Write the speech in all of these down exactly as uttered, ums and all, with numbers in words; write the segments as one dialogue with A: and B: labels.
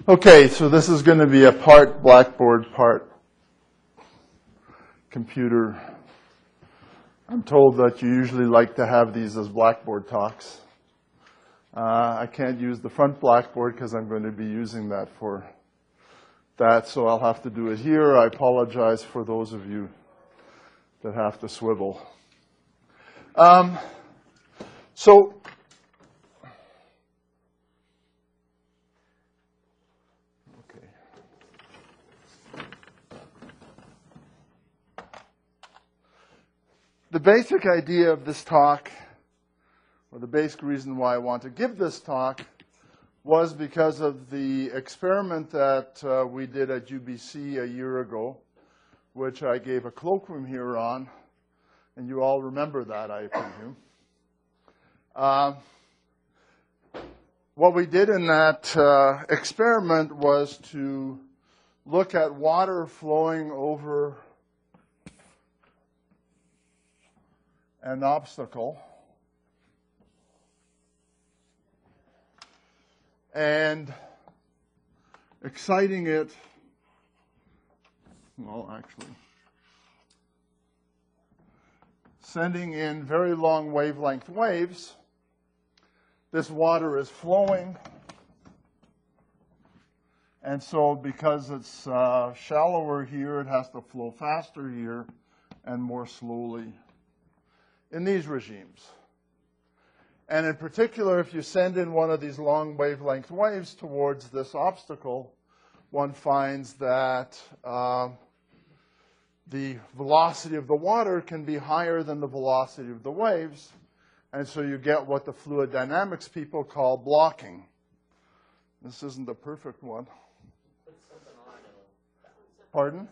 A: Okay, so this is going to be a part Blackboard, part computer. I'm told that you usually like to have these as Blackboard talks. Uh, I can't use the front Blackboard because I'm going to be using that for that, so I'll have to do it here. I apologize for those of you that have to swivel. Um, so, okay. The basic idea of this talk, or the basic reason why I want to give this talk, was because of the experiment that uh, we did at U B C a year ago, which I gave a cloakroom here on, and you all remember that, I presume. Uh, what we did in that uh, experiment was to look at water flowing over an obstacle and exciting it, well, actually, sending in very long wavelength waves. This water is flowing, and so because it's uh, shallower here, it has to flow faster here and more slowly in these regimes. And in particular, if you send in one of these long wavelength waves towards this obstacle, one finds that uh, the velocity of the water can be higher than the velocity of the waves, and so you get what the fluid dynamics people call blocking. This isn't the perfect one. Pardon?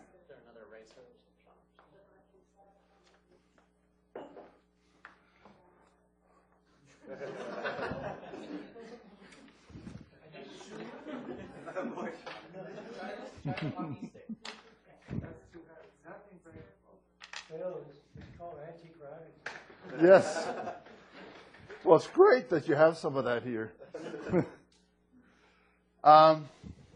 A: Yes. Well, it's great that you have some of that here. um,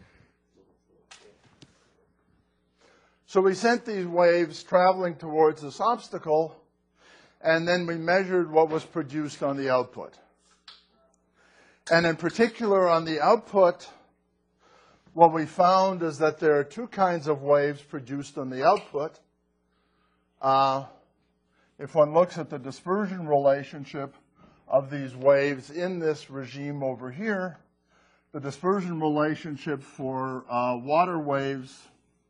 A: so we sent these waves traveling towards this obstacle, and then we measured what was produced on the output. And in particular, on the output, what we found is that there are two kinds of waves produced on the output. Uh, if one looks at the dispersion relationship of these waves in this regime over here, the dispersion relationship for uh, water waves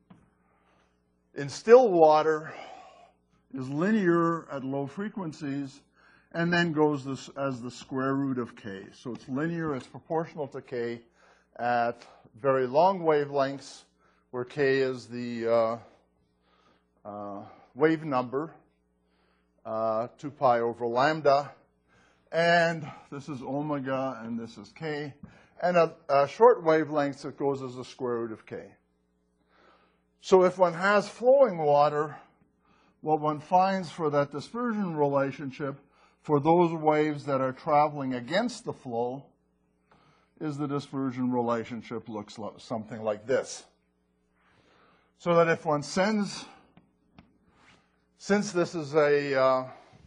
A: in still water is linear at low frequencies and then goes this as the square root of k. So it's linear, it's proportional to k at very long wavelengths, where k is the uh, uh, wave number, uh, two pi over lambda, and this is omega, and this is k, and at uh, short wavelengths, it goes as the square root of k. So if one has flowing water, what one finds for that dispersion relationship for those waves that are traveling against the flow is the dispersion relationship looks like something like this. So that if one sends, since this is a, uh,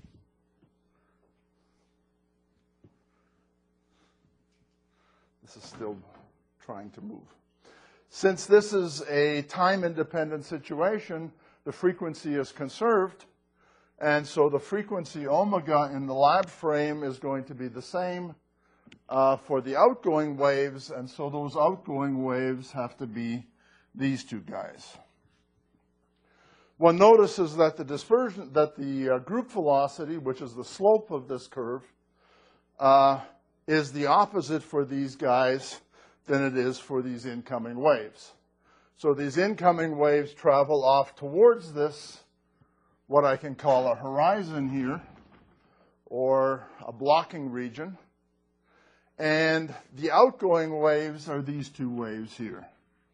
A: this is still trying to move. Since this is a time-independent situation, the frequency is conserved, and so the frequency omega in the lab frame is going to be the same Uh, for the outgoing waves, and so those outgoing waves have to be these two guys. One notices that the dispersion, that the uh, group velocity, which is the slope of this curve, uh, is the opposite for these guys than it is for these incoming waves. So these incoming waves travel off towards this, what I can call a horizon here, or a blocking region. And the outgoing waves are these two waves here.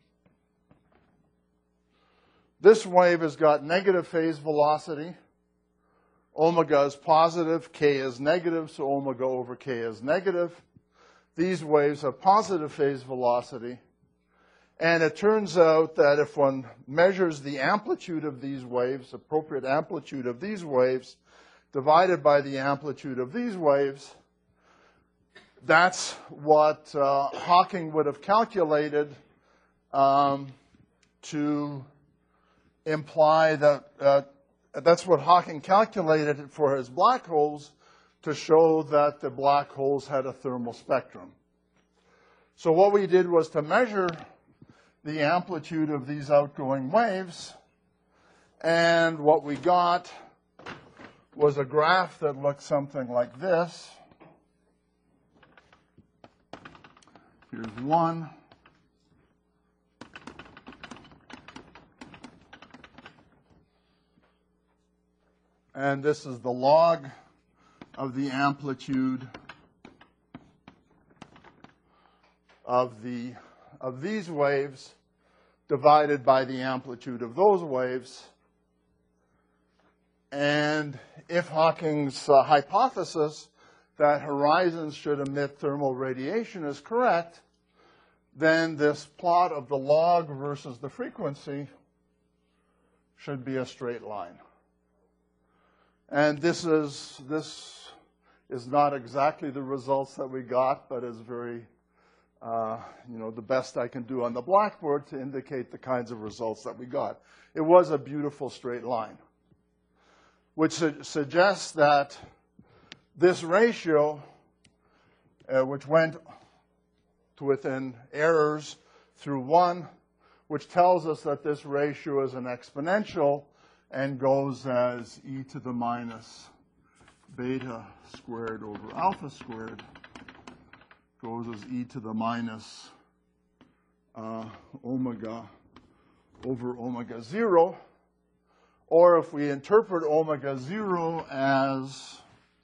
A: This wave has got negative phase velocity. Omega is positive, k is negative, so omega over k is negative. These waves have positive phase velocity. And it turns out that if one measures the amplitude of these waves, appropriate amplitude of these waves, divided by the amplitude of these waves, that's what uh, Hawking would have calculated um, to imply that, uh, that's what Hawking calculated for his black holes to show that the black holes had a thermal spectrum. So what we did was to measure the amplitude of these outgoing waves, and what we got was a graph that looked something like this. Here's one. And this is the log of the amplitude of the of these waves divided by the amplitude of those waves. And if Hawking's uh, hypothesis that horizons should emit thermal radiation is correct, then this plot of the log versus the frequency should be a straight line. And this is, this is not exactly the results that we got, but is very, uh, you know, the best I can do on the blackboard to indicate the kinds of results that we got. It was a beautiful straight line, which su- suggests that this ratio, uh, which went to within errors through one, which tells us that this ratio is an exponential and goes as e to the minus beta squared over alpha squared, goes as e to the minus uh, omega over omega zero. Or if we interpret omega zero as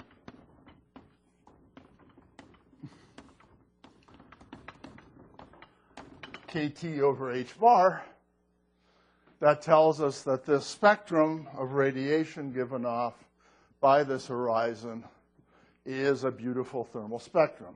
A: kt over h bar, that tells us that this spectrum of radiation given off by this horizon is a beautiful thermal spectrum.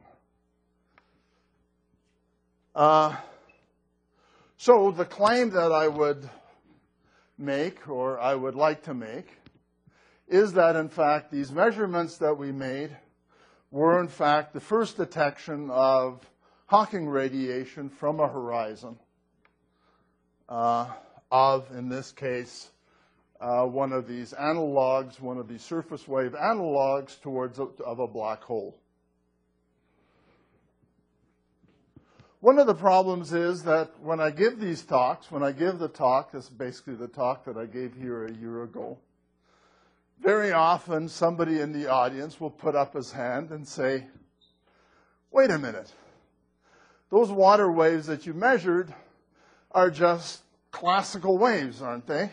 A: Uh, so the claim that I would make, or I would like to make, is that in fact these measurements that we made were in fact the first detection of Hawking radiation from a horizon uh, of, in this case, uh, one of these analogs, one of these surface wave analogs towards a, of a black hole. One of the problems is that when I give these talks, when I give the talk, this is basically the talk that I gave here a year ago, very often somebody in the audience will put up his hand and say, wait a minute, those water waves that you measured are just classical waves, aren't they?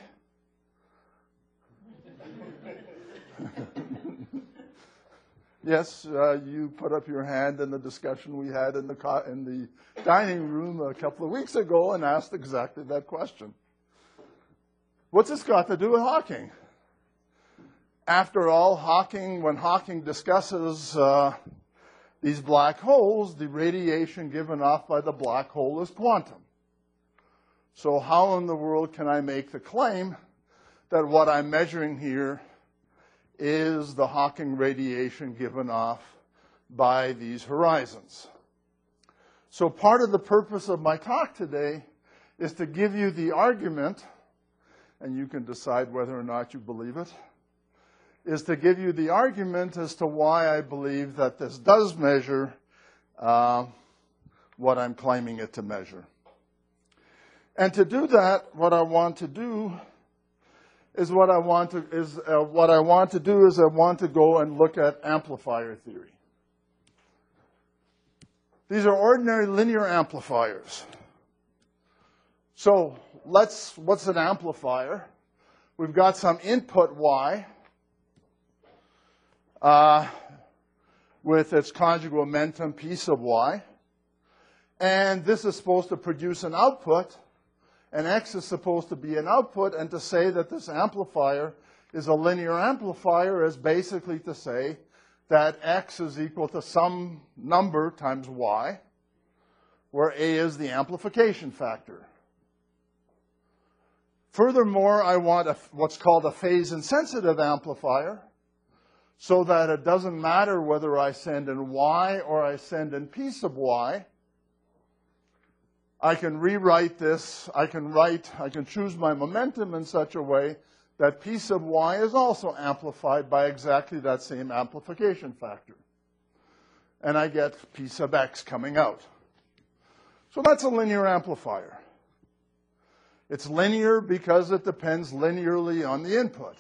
A: Yes, uh, you put up your hand in the discussion we had in the, co- in the dining room a couple of weeks ago and asked exactly that question. What's this got to do with Hawking? After all, Hawking, when Hawking discusses uh, these black holes, the radiation given off by the black hole is quantum. So how in the world can I make the claim that what I'm measuring here is the Hawking radiation given off by these horizons? So part of the purpose of my talk today is to give you the argument, and you can decide whether or not you believe it, is to give you the argument as to why I believe that this does measure uh, what I'm claiming it to measure. And to do that, what I want to do is what I want to is uh, what I want to do is I want to go and look at amplifier theory. These are ordinary linear amplifiers. So let's what's an amplifier? We've got some input y uh, with its conjugate momentum p sub y, and this is supposed to produce an output. And x is supposed to be an output, and to say that this amplifier is a linear amplifier is basically to say that x is equal to some number times y, where A is the amplification factor. Furthermore, I want a, what's called a phase-insensitive amplifier, so that it doesn't matter whether I send in Y or I send in P sub Y. I can rewrite this, I can write, I can choose my momentum in such a way that P sub Y is also amplified by exactly that same amplification factor. And I get P sub X coming out. So that's a linear amplifier. It's linear because it depends linearly on the input.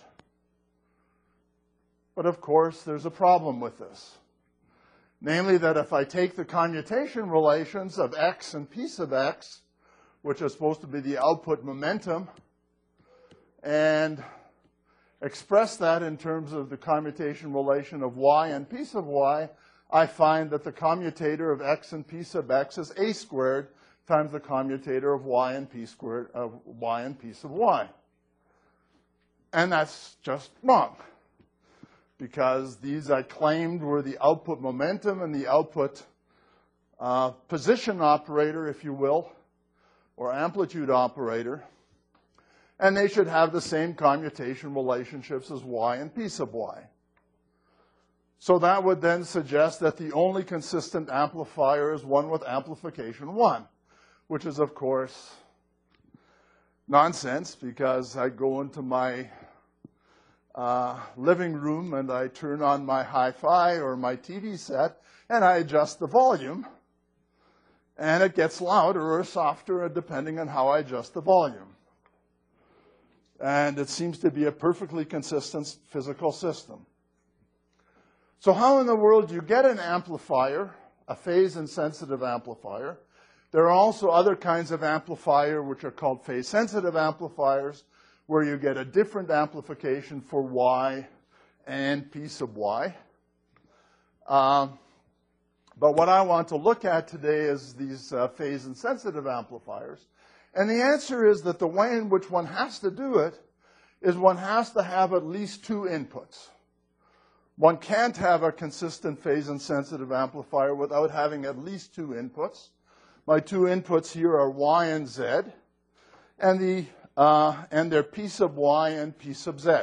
A: But of course, there's a problem with this. Namely that if I take the commutation relations of X and P sub X, which is supposed to be the output momentum, and express that in terms of the commutation relation of Y and P sub Y, I find that the commutator of X and P sub X is A squared times the commutator of Y and P squared of Y and P sub Y. And that's just wrong, because these I claimed were the output momentum and the output uh, position operator, if you will, or amplitude operator, and they should have the same commutation relationships as Y and P sub Y. So that would then suggest that the only consistent amplifier is one with amplification one, which is, of course, nonsense, because I go into my uh, living room and I turn on my hi-fi or my T V set and I adjust the volume, and it gets louder or softer depending on how I adjust the volume. And it seems to be a perfectly consistent physical system. So how in the world do you get an amplifier, a phase-insensitive amplifier? There are also other kinds of amplifier which are called phase-sensitive amplifiers, where you get a different amplification for Y and P sub Y. Um, but what I want to look at today is these uh, phase-insensitive amplifiers. And the answer is that the way in which one has to do it is one has to have at least two inputs. One can't have a consistent phase-insensitive amplifier without having at least two inputs. My two inputs here are Y and Z, and, the, uh, and they're P sub Y and P sub Z.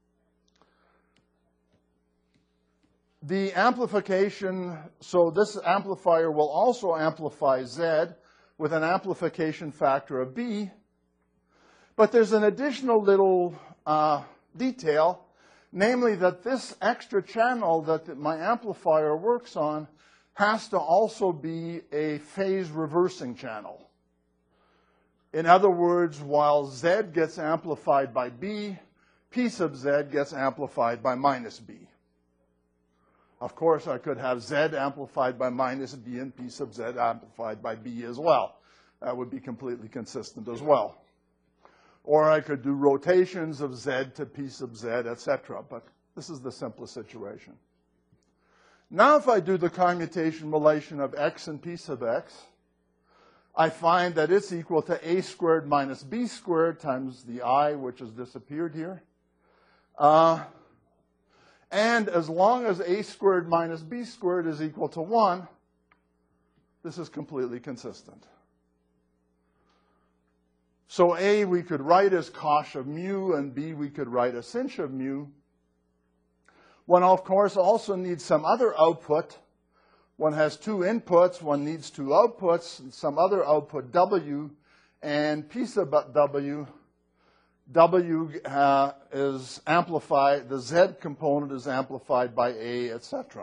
A: The amplification, so this amplifier will also amplify Z with an amplification factor of B, but there's an additional little uh, detail, namely that this extra channel that my amplifier works on has to also be a phase reversing channel. In other words, while Z gets amplified by B, P sub Z gets amplified by minus B. Of course, I could have Z amplified by minus B and P sub Z amplified by B as well. That would be completely consistent as well. Or I could do rotations of Z to P sub Z, et cetera. But this is the simplest situation. Now if I do the commutation relation of X and P sub X, I find that it's equal to A squared minus B squared times the I, which has disappeared here. Uh, and as long as A squared minus B squared is equal to one, this is completely consistent. So A we could write as cosh of mu, and B we could write as sinh of mu. One, of course, also needs some other output. One has two inputs, one needs two outputs, and some other output W, and P sub W, W uh, is amplified, the Z component is amplified by A, et cetera.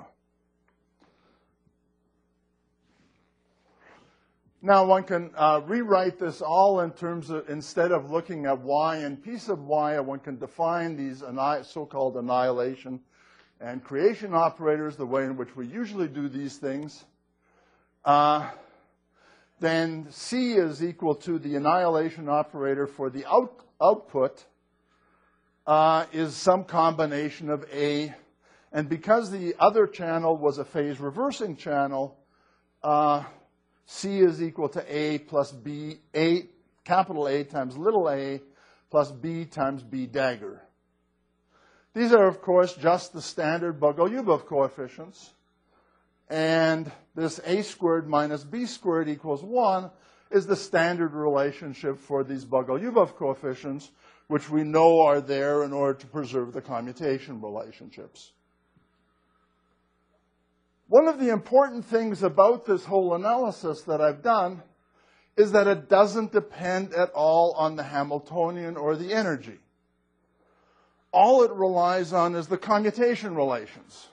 A: Now one can uh, rewrite this all in terms of, instead of looking at Y and P sub Y, one can define these so-called annihilation and creation operators, the way in which we usually do these things. Uh, then C is equal to the annihilation operator for the out, output uh, is some combination of A. And because the other channel was a phase reversing channel, uh, C is equal to A plus B, A, capital A times little a, plus B times B dagger. These are, of course, just the standard Bogoliubov coefficients. and this a squared minus b squared equals one is the standard relationship for these Bogoliubov coefficients, which we know are there in order to preserve the commutation relationships. One of the important things about this whole analysis that I've done is that it doesn't depend at all on the Hamiltonian or the energy. All it relies on is the commutation relations.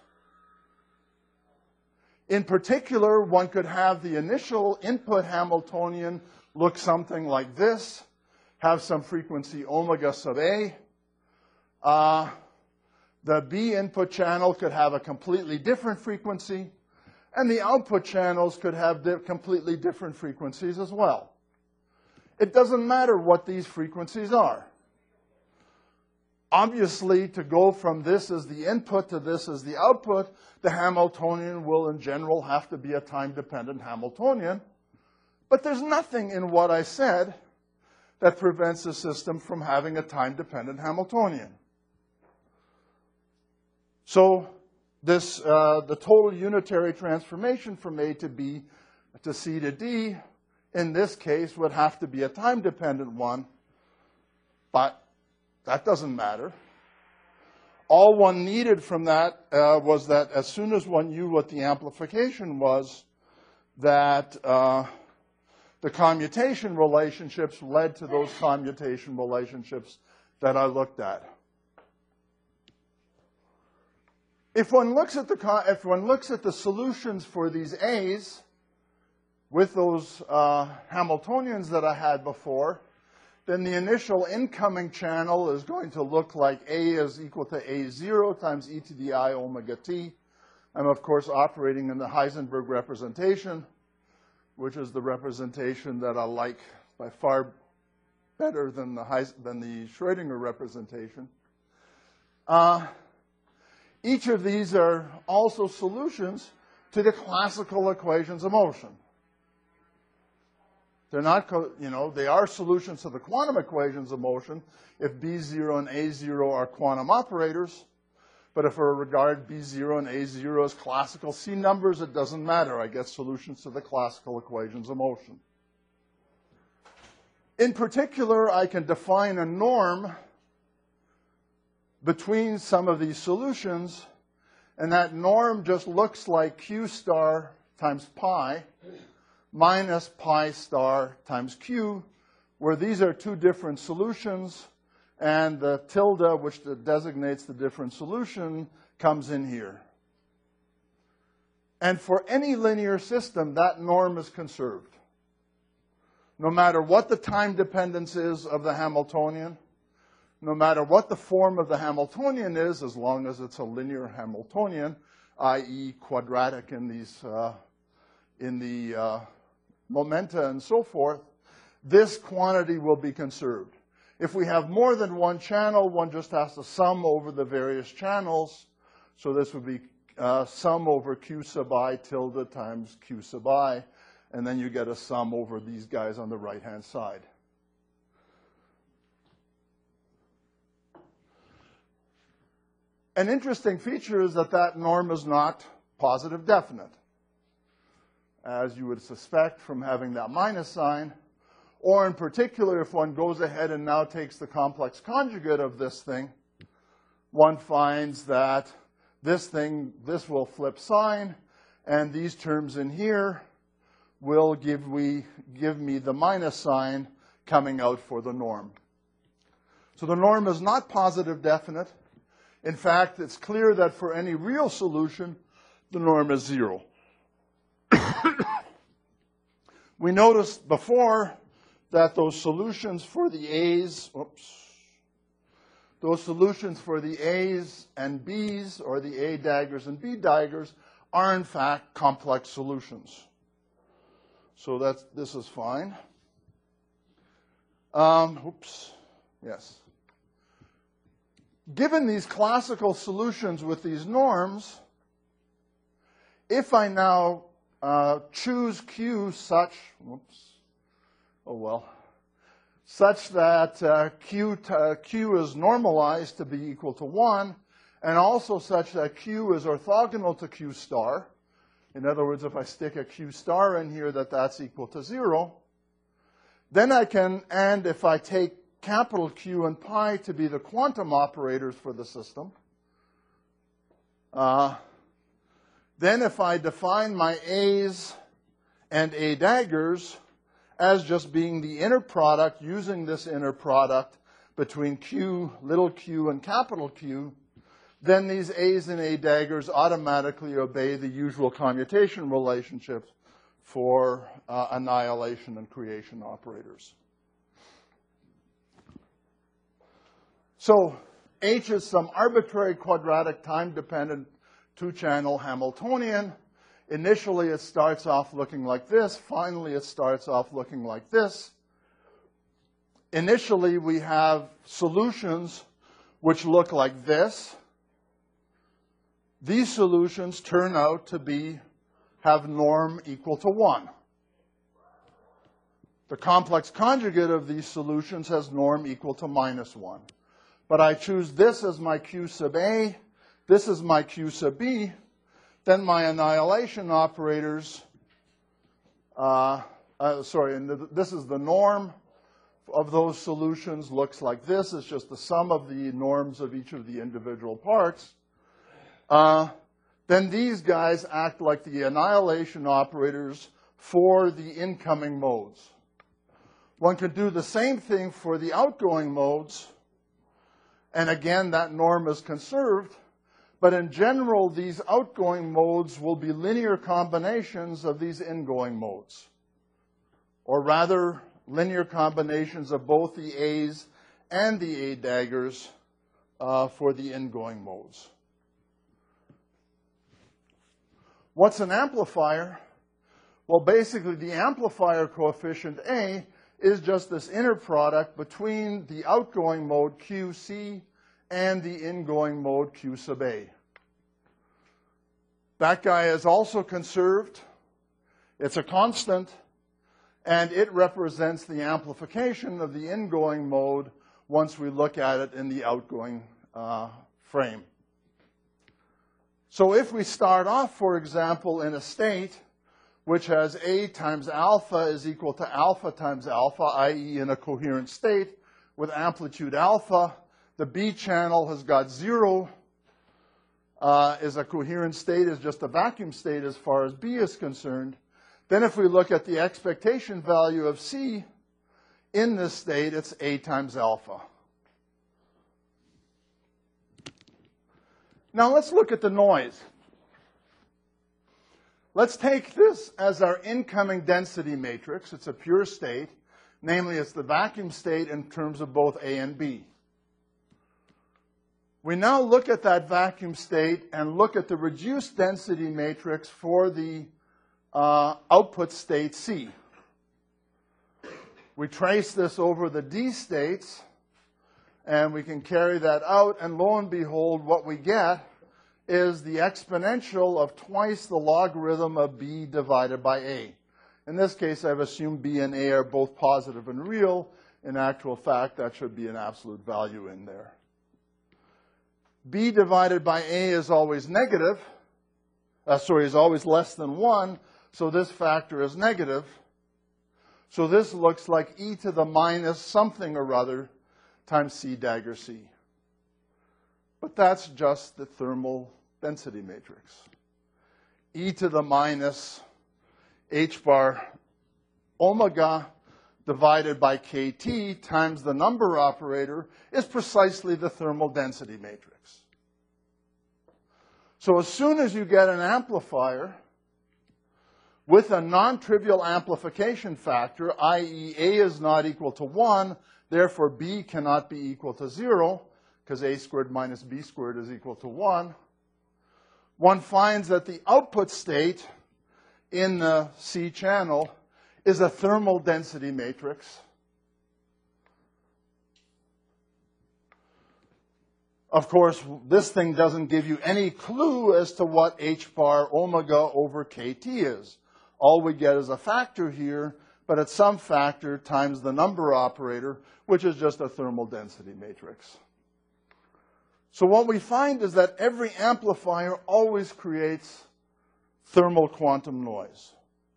A: In particular, one could have the initial input Hamiltonian look something like this, have some frequency omega sub a. Uh, the B input channel could have a completely different frequency, and the output channels could have di- completely different frequencies as well. It doesn't matter what these frequencies are. Obviously, to go from this as the input to this as the output, the Hamiltonian will in general have to be a time-dependent Hamiltonian. But there's nothing in what I said that prevents the system from having a time-dependent Hamiltonian. So this, uh, the total unitary transformation from A to B to C to D, in this case, would have to be a time-dependent one, but that doesn't matter. All one needed from that uh, was that as soon as one knew what the amplification was, that uh, the commutation relationships led to those commutation relationships that I looked at. If one looks at the, if one looks at the solutions for these A's with those uh, Hamiltonians that I had before, then the initial incoming channel is going to look like A is equal to A zero times e to the I omega t. I'm, of course, operating in the Heisenberg representation, which is the representation that I like by far better than the, Heis than the Schrödinger representation. Uh, each of these are also solutions to the classical equations of motion. They're not, you know, they are solutions to the quantum equations of motion if B zero and A zero are quantum operators. But if I regard B zero and A zero as classical C numbers, it doesn't matter. I get solutions to the classical equations of motion. In particular, I can define a norm between some of these solutions, and that norm just looks like Q star times pi minus pi star times q, where these are two different solutions, and the tilde, which designates the different solution, comes in here. And for any linear system, that norm is conserved. No matter what the time dependence is of the Hamiltonian, no matter what the form of the Hamiltonian is, as long as it's a linear Hamiltonian, that is quadratic in these, uh, in the uh, momenta and so forth, this quantity will be conserved. If we have more than one channel, one just has to sum over the various channels. So this would be uh, sum over q sub I tilde times q sub I, and then you get a sum over these guys on the right-hand side. An interesting feature is that that norm is not positive definite, as you would suspect from having that minus sign. Or in particular, if one goes ahead and now takes the complex conjugate of this thing, one finds that this thing, this will flip sign, and these terms in here will give, we, give me the minus sign coming out for the norm. So the norm is not positive definite. In fact, it's clear that for any real solution, the norm is zero. We noticed before that those solutions for the A's, oops, those solutions for the A's and B's, or the A daggers and B daggers, are in fact complex solutions. So that's, this is fine. Um, oops, yes. Given these classical solutions with these norms, if I now uh, choose Q such, whoops, oh well, such that uh, Q, uh, Q is normalized to be equal to one, and also such that Q is orthogonal to Q star, In other words, if I stick a Q star in here, that that's equal to zero. Then I can, and if I take capital Q and pi to be the quantum operators for the system, uh, then if I define my A's and A daggers as just being the inner product, using this inner product between Q, little q, and capital Q, then these A's and A daggers automatically obey the usual commutation relationships for uh, annihilation and creation operators. So H is some arbitrary quadratic time-dependent two-channel Hamiltonian. Initially, it starts off looking like this. Finally, it starts off looking like this. Initially, we have solutions which look like this. These solutions turn out to be, have norm equal to one. The complex conjugate of these solutions has norm equal to minus one. But I choose this as my Q sub A, this is my Q sub B, then my annihilation operators, uh, uh, sorry, and the, this is the norm of those solutions, looks like this. It's just the sum of the norms of each of the individual parts. Uh, then these guys act like the annihilation operators for the incoming modes. One could do the same thing for the outgoing modes, and again, that norm is conserved. But in general, these outgoing modes will be linear combinations of these ingoing modes, or rather, linear combinations of both the A's and the A daggers uh, for the ingoing modes. What's an amplifier? Well, basically, the amplifier coefficient A is just this inner product between the outgoing mode Q C and the ingoing mode Q sub A. That guy is also conserved. It's a constant, and it represents the amplification of the ingoing mode once we look at it in the outgoing uh, frame. So if we start off, for example, in a state which has A times alpha is equal to alpha times alpha, that is in a coherent state with amplitude alpha, the B channel has got zero, uh, is a coherent state, is just a vacuum state as far as B is concerned. Then if we look at the expectation value of C in this state, it's A times alpha. Now let's look at the noise. Let's take this as our incoming density matrix. It's a pure state. Namely, it's the vacuum state in terms of both A and B. We now look at that vacuum state and look at the reduced density matrix for the uh, output state C. We trace this over the D states, and we can carry that out, and lo and behold, what we get is the exponential of twice the logarithm of B divided by A. In this case, I've assumed B and A are both positive and real. In actual fact, that should be an absolute value in there. B divided by A is always negative. Uh, sorry, is always less than one, so this factor is negative. So this looks like e to the minus something or other times C dagger C. But that's just the thermal density matrix. E to the minus h bar omega divided by kt times the number operator is precisely the thermal density matrix. So as soon as you get an amplifier with a non-trivial amplification factor, that is A is not equal to one, therefore B cannot be equal to zero, because A squared minus B squared is equal to one, one finds that the output state in the C channel is a thermal density matrix. Of course, this thing doesn't give you any clue as to what h bar omega over kt is. All we get is a factor here, but it's some factor times the number operator, which is just a thermal density matrix. So what we find is that every amplifier always creates thermal quantum noise.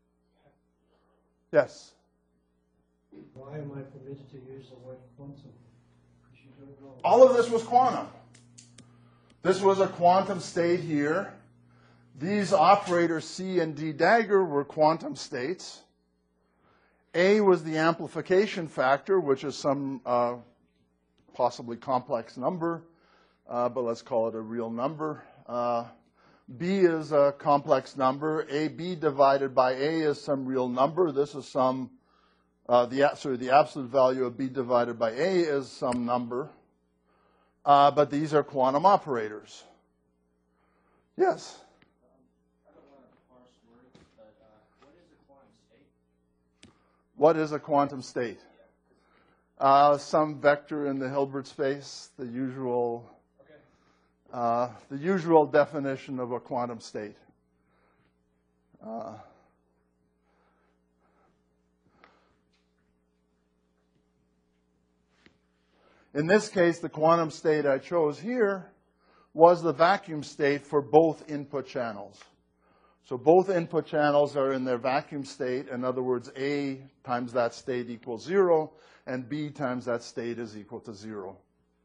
A: Yes?
B: Why am I permitted to use the word quantum? Because you don't know.
A: All of this was quantum. This was a quantum state here. These operators C and D dagger were quantum states. A was the amplification factor, which is some uh, possibly complex number, uh, but let's call it a real number. Uh, B is a complex number. A B divided by A is some real number. This is some, uh, the, sorry, the absolute value of B divided by A is some number. Uh, but these are quantum operators. Yes?
C: I don't want to parse words, but uh, what is a quantum state?
A: What is a quantum state? Uh, some vector in the Hilbert space, the usual,
C: Okay.
A: uh, the usual definition of a quantum state. Uh, in this case, the quantum state I chose here was the vacuum state for both input channels. So both input channels are in their vacuum state. In other words, A times that state equals zero, and B times that state is equal to zero.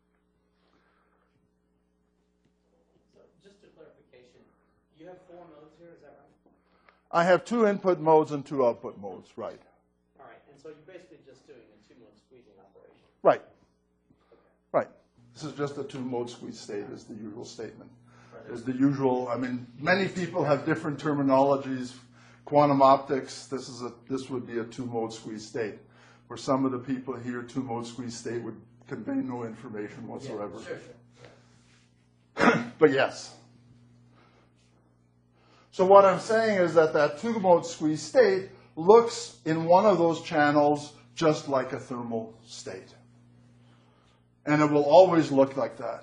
C: So just a clarification, you have four modes here, is that right?
A: I have two input modes and two output modes, right.
C: All right, and so you're basically just doing a two-mode squeezing operation.
A: Right. Right. This is just a two-mode squeeze state is the usual statement. Is the usual, I mean, many people have different terminologies. Quantum optics, this is a this would be a two-mode squeeze state. For some of the people here, two-mode squeeze state would convey no information whatsoever.
C: Yeah, sure, sure.
A: But yes. So what I'm saying is that that two-mode squeeze state looks in one of those channels just like a thermal state. And it will always look like that.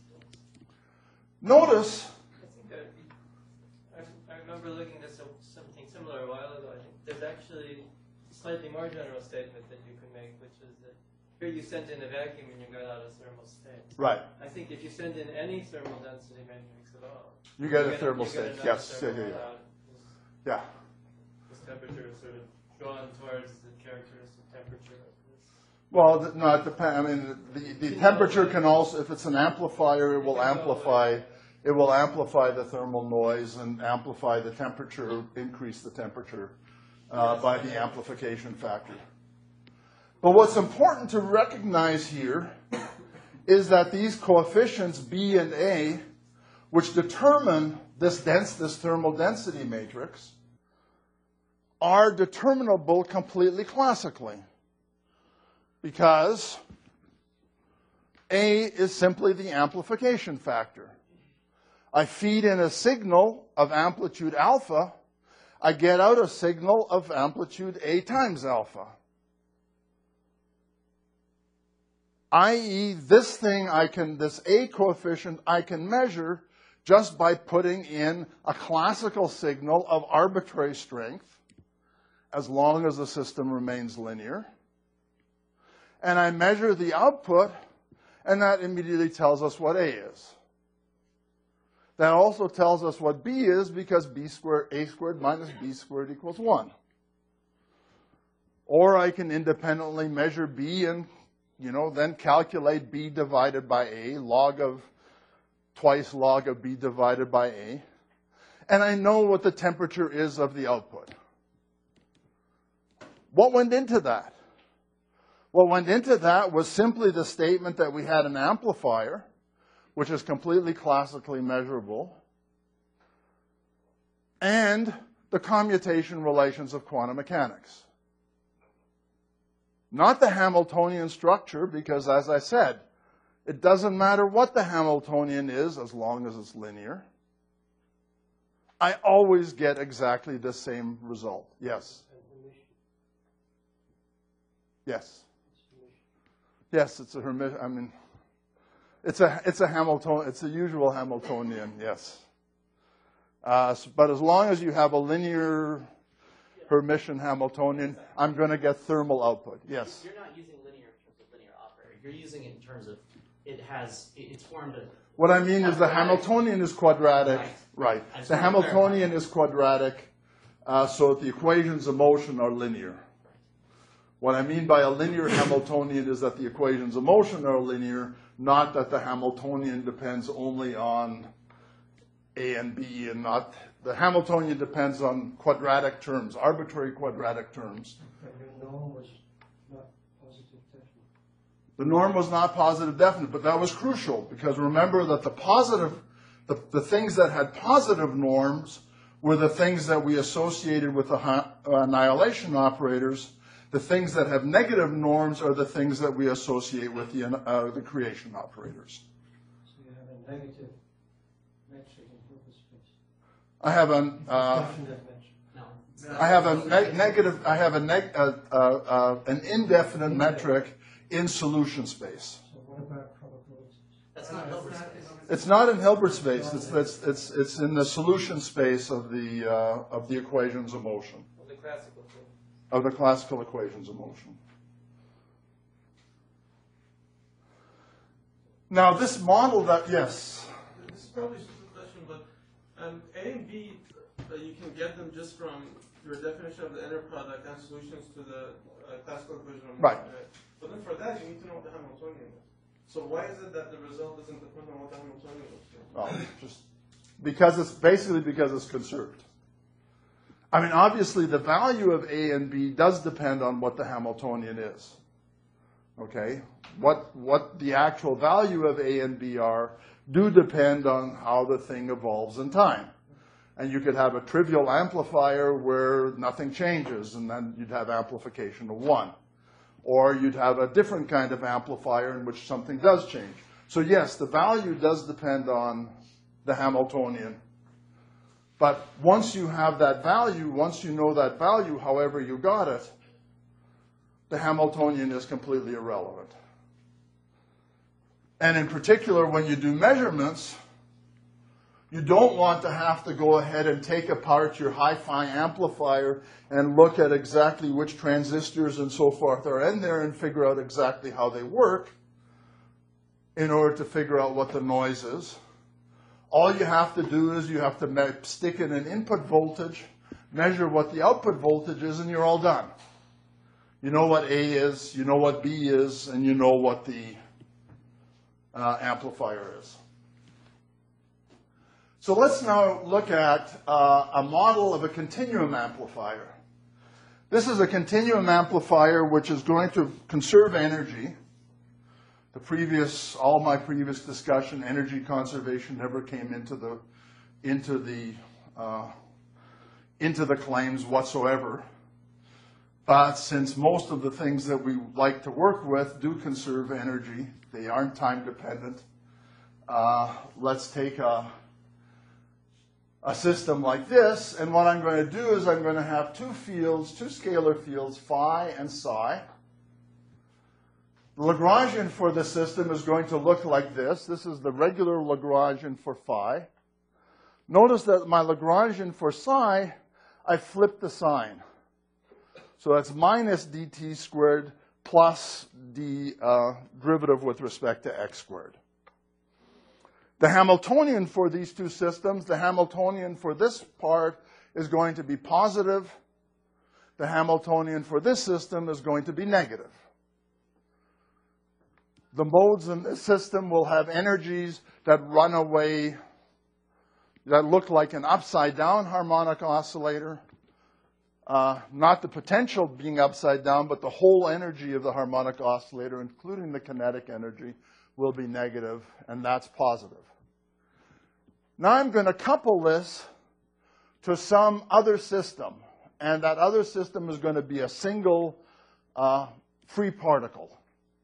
A: Notice,
D: I think that I, I remember looking at some, something similar a while ago. I think there's actually a slightly more general statement that you can make, which is that here you send in a vacuum and you got out a thermal state.
A: right,
D: I think if you send in any thermal density matrix at all,
A: you get a
D: get
A: thermal
D: you
A: state.
D: Get
A: Yes, yeah,
D: thermal
A: yeah,
D: out.
A: yeah.
D: This, this temperature is sort of drawn towards the characteristic temperature of this.
A: Well, th- no, it depends. I mean, the, the temperature can also, if it's an amplifier, it will amplify. It will amplify the thermal noise and amplify the temperature, increase the temperature uh, by the amplification factor. But what's important to recognize here is that these coefficients B and A, which determine this dense, this thermal density matrix, are determinable completely classically. Because A is simply the amplification factor. I feed in a signal of amplitude alpha, I get out a signal of amplitude A times alpha. that is, this thing I can, this A coefficient I can measure just by putting in a classical signal of arbitrary strength, as long as the system remains linear. And I measure the output, and that immediately tells us what A is. That also tells us what B is, because B squared, A squared minus B squared equals one. Or I can independently measure B and, you know, then calculate B divided by A, log of, twice log of B divided by A. And I know what the temperature is of the output. What went into that? What went into that was simply the statement that we had an amplifier, which is completely classically measurable, and the commutation relations of quantum mechanics. Not the Hamiltonian structure, because as I said, it doesn't matter what the Hamiltonian is as long as it's linear. I always get exactly the same result. Yes? Yes. Yes, it's a Hermitian, I mean, it's a, it's a Hamiltonian, it's a usual Hamiltonian, yes. Uh, but as long as you have a linear Hermitian Hamiltonian, I'm going to get thermal output, yes.
C: You're not using linear in terms of linear operator. You're using it in terms of it has, it- it's formed a,
A: What I mean is the
C: Quadratic.
A: Hamiltonian is quadratic,
C: Right.
A: right.
C: I just
A: The
C: wanted to
A: Hamiltonian is quadratic, uh, so the equations of motion are linear. What I mean by a linear Hamiltonian is that the equations of motion are linear, not that the Hamiltonian depends only on A and B, and not, the Hamiltonian depends on quadratic terms, arbitrary quadratic terms.
B: And your norm was not positive definite.
A: The norm was not positive definite, but that was crucial, because remember that the positive, the, the things that had positive norms were the things that we associated with the ha- uh, annihilation operators. The things that have negative norms are the things that we associate with the, uh, the creation operators.
B: So you have a negative metric in Hilbert space.
A: I have an, uh,
B: Definite metric.
C: no.
A: I have a ne- negative, I have a neg- uh, uh, uh, an indefinite metric in solution space.
B: So what about probabilities?
D: That's not Hilbert space.
A: It's not in Hilbert space. It's, it's, it's, it's in the solution space of the, uh, of the equations of motion,
D: Of the classical thing.
A: of the classical equations of motion. Now, this model that, yes,
E: This is probably a stupid question, but um, A and B, uh, you can get them just from your definition of the inner product and solutions to the uh, classical equation of motion.
A: Right.
E: But then for that, you need to know what the Hamiltonian is. So why is it that the result doesn't depend on what the Hamiltonian is?
A: well, just because it's basically because it's conserved. I mean, obviously, the value of A and B does depend on what the Hamiltonian is. Okay? What, what the actual value of A and B are do depend on how the thing evolves in time. And you could have a trivial amplifier where nothing changes, and then you'd have amplification of one. Or you'd have a different kind of amplifier in which something does change. So yes, the value does depend on the Hamiltonian. But once you have that value, once you know that value, however you got it, the Hamiltonian is completely irrelevant. And in particular, when you do measurements, you don't want to have to go ahead and take apart your hi-fi amplifier and look at exactly which transistors and so forth are in there and figure out exactly how they work in order to figure out what the noise is. All you have to do is you have to me- stick in an input voltage, measure what the output voltage is, and you're all done. You know what A is, you know what B is, and you know what the uh, amplifier is. So let's now look at uh, a model of a continuum amplifier. This is a continuum amplifier which is going to conserve energy. The previous, all my previous discussion, energy conservation never came into the, into the, uh, into the claims whatsoever. But since most of the things that we like to work with do conserve energy, they aren't time dependent. Uh, let's take a, a system like this, and what I'm going to do is I'm going to have two fields, two scalar fields, phi and psi. The Lagrangian for the system is going to look like this. This is the regular Lagrangian for phi. Notice that my Lagrangian for psi, I flipped the sign. So that's minus dt squared plus the uh, derivative with respect to x squared. The Hamiltonian for these two systems, the Hamiltonian for this part is going to be positive. The Hamiltonian for this system is going to be negative. The modes in this system will have energies that run away, that look like an upside-down harmonic oscillator. Uh, not the potential being upside down, but the whole energy of the harmonic oscillator, including the kinetic energy, will be negative, and that's positive. Now I'm going to couple this to some other system, and that other system is going to be a single uh, free particle.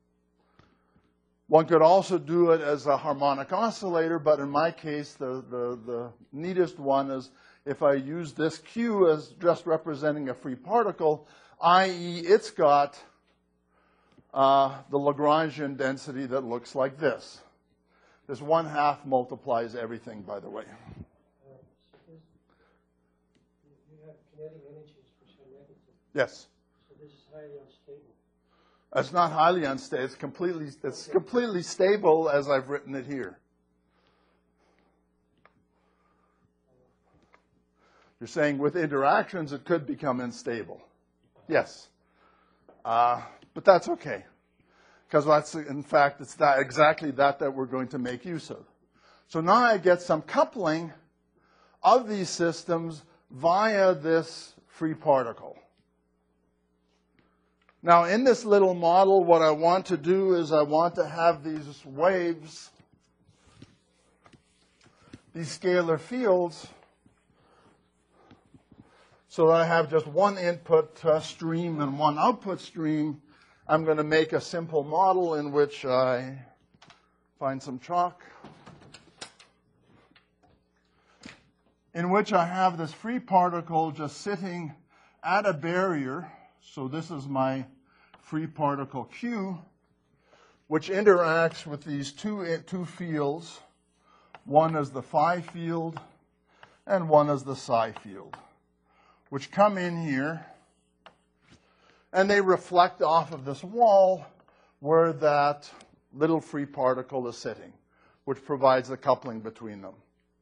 A: One could also do it as a harmonic oscillator, but in my case, the, the, the neatest one is if I use this Q as just representing a free particle, that is it's got uh, the Lagrangian density that looks like this. This one half multiplies everything, by the way.
B: Uh, so this, you you have kinetic energies which are negative.
A: Yes.
B: So this is highly unstable.
A: It's not highly unstable. It's completely, it's completely stable as I've written it here. You're saying with interactions it could become unstable. Yes. Uh, but that's okay. Because that's, in fact, it's that, exactly that that we're going to make use of. So now I get some coupling of these systems via this free particle. Now, in this little model, what I want to do is I want to have these waves, these scalar fields, so that I have just one input uh, stream and one output stream. I'm going to make a simple model in which I find some chalk, in which I have this free particle just sitting at a barrier. So this is my free particle Q, which interacts with these two, two fields. One is the phi field, and one is the psi field, which come in here, and they reflect off of this wall where that little free particle is sitting, which provides the coupling between them.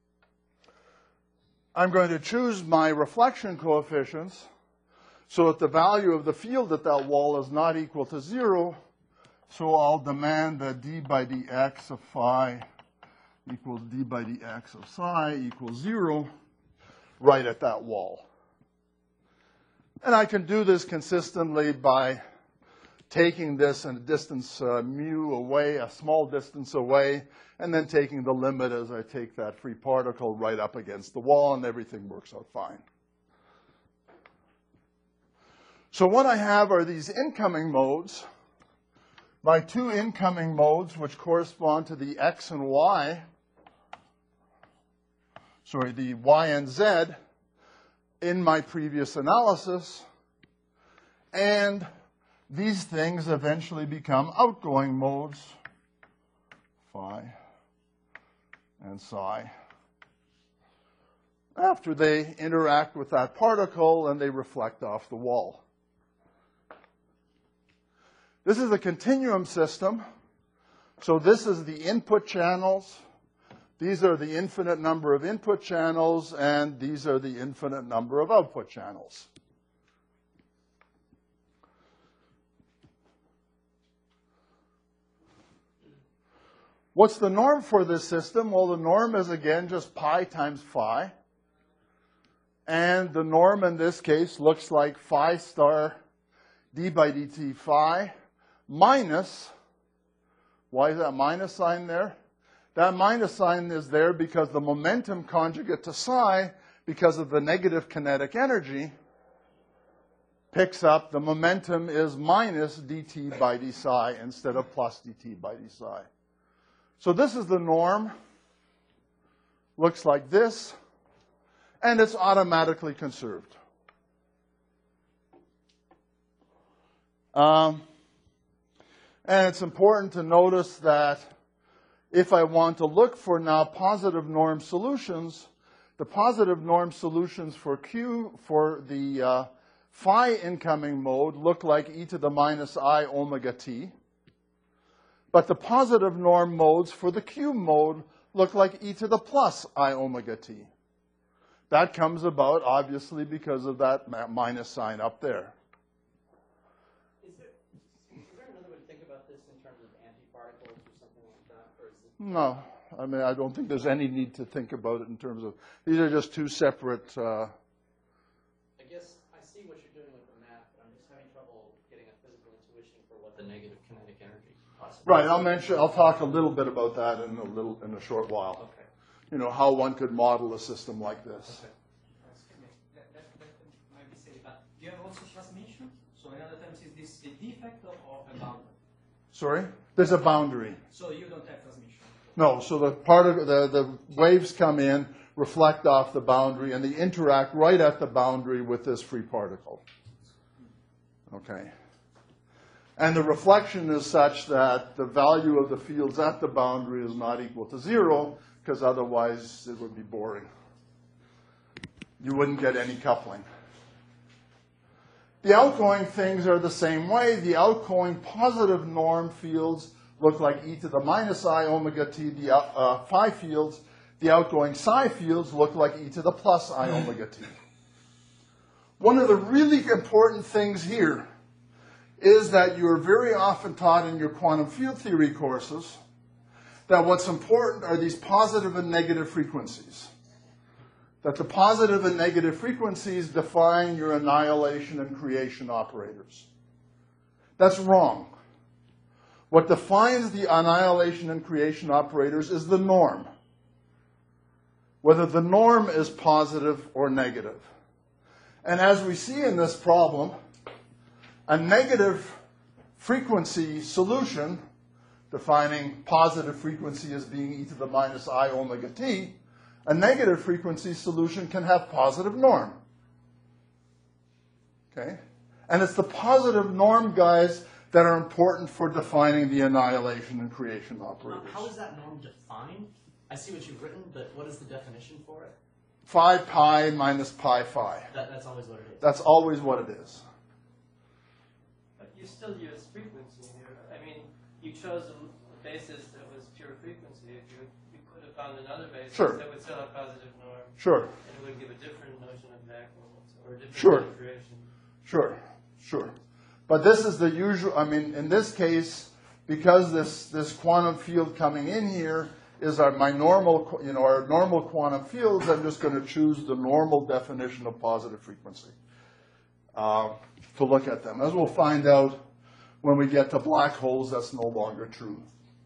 A: I'm going to choose my reflection coefficients so that the value of the field at that wall is not equal to zero. So I'll demand that d by dx of phi equals d by dx of psi equals zero right at that wall. And I can do this consistently by taking this in a distance uh, mu away, a small distance away, and then taking the limit as I take that free particle right up against the wall, and everything works out fine. So what I have are these incoming modes, my two incoming modes, which correspond to the x and y, sorry, the y and z in my previous analysis, and these things eventually become outgoing modes, phi and psi, after they interact with that particle and they reflect off the wall. This is a continuum system. So this is the input channels. These are the infinite number of input channels, and these are the infinite number of output channels. What's the norm for this system? Well, the norm is, again, just pi times phi. And the norm in this case looks like phi star d by dt phi minus, why is that minus sign there? That minus sign is there because the momentum conjugate to psi, because of the negative kinetic energy, picks up the momentum is minus dt by d psi instead of plus dt by d psi. So this is the norm. Looks like this. And it's automatically conserved. Um, and it's important to notice that if I want to look for now positive norm solutions, the positive norm solutions for Q, for the uh, phi incoming mode, look like e to the minus I omega t. But the positive norm modes for the Q mode look like e to the plus I omega t. That comes about, obviously, because of that minus sign up there.
C: Is there, is there another way to think about this in terms of antiparticles or something like that? Or is it
A: No. I mean, I don't think there's any need to think about it in terms of, these are just two separate, uh,
C: I guess I see what you're doing with the math, but I'm just having trouble getting a physical intuition for what the negative kinetic energy possibly is.
A: right, I'll mention, I'll talk a little bit about that in a little, in a short while.
C: Okay.
A: You know, how one could model a system like this.
C: Okay.
F: Excuse me, that, that, that might be silly, but do you have also transmission? So in other terms, is this a defect or a boundary?
A: Sorry? There's a boundary.
F: So you don't have transmission?
A: No, so the part of the, the waves come in, reflect off the boundary, and they interact right at the boundary with this free particle. Okay. And the reflection is such that the value of the fields at the boundary is not equal to zero, because otherwise it would be boring. You wouldn't get any coupling. The outgoing things are the same way. The outgoing positive norm fields look like e to the minus I omega t. The uh, phi fields, the outgoing psi fields look like e to the plus I omega t. One of the really important things here is that you're very often taught in your quantum field theory courses that what's important are these positive and negative frequencies. That the positive and negative frequencies define your annihilation and creation operators. That's wrong. What defines the annihilation and creation operators is the norm. Whether the norm is positive or negative. And as we see in this problem, a negative frequency solution, defining positive frequency as being e to the minus I omega t, a negative frequency solution can have positive norm. Okay? And it's the positive norm, guys, that are important for defining the annihilation and creation operators.
C: How is that norm defined? I see what you've written, but what is the definition for it?
A: Phi pi minus pi phi.
C: That, that's always what it is.
A: That's always what it is.
D: But you still use frequency here. I mean, you chose a basis that was pure frequency. If you, you could have found another basis
A: Sure.
D: that would still have positive norm.
A: Sure.
D: And it would give a different notion of vacuum or a different
A: Sure.
D: configuration.
A: Sure, sure. But this is the usual, I mean, in this case, because this, this quantum field coming in here is our, my normal, you know, our normal quantum fields, I'm just going to choose the normal definition of positive frequency uh, to look at them. As we'll find out when we get to black holes, that's no longer true.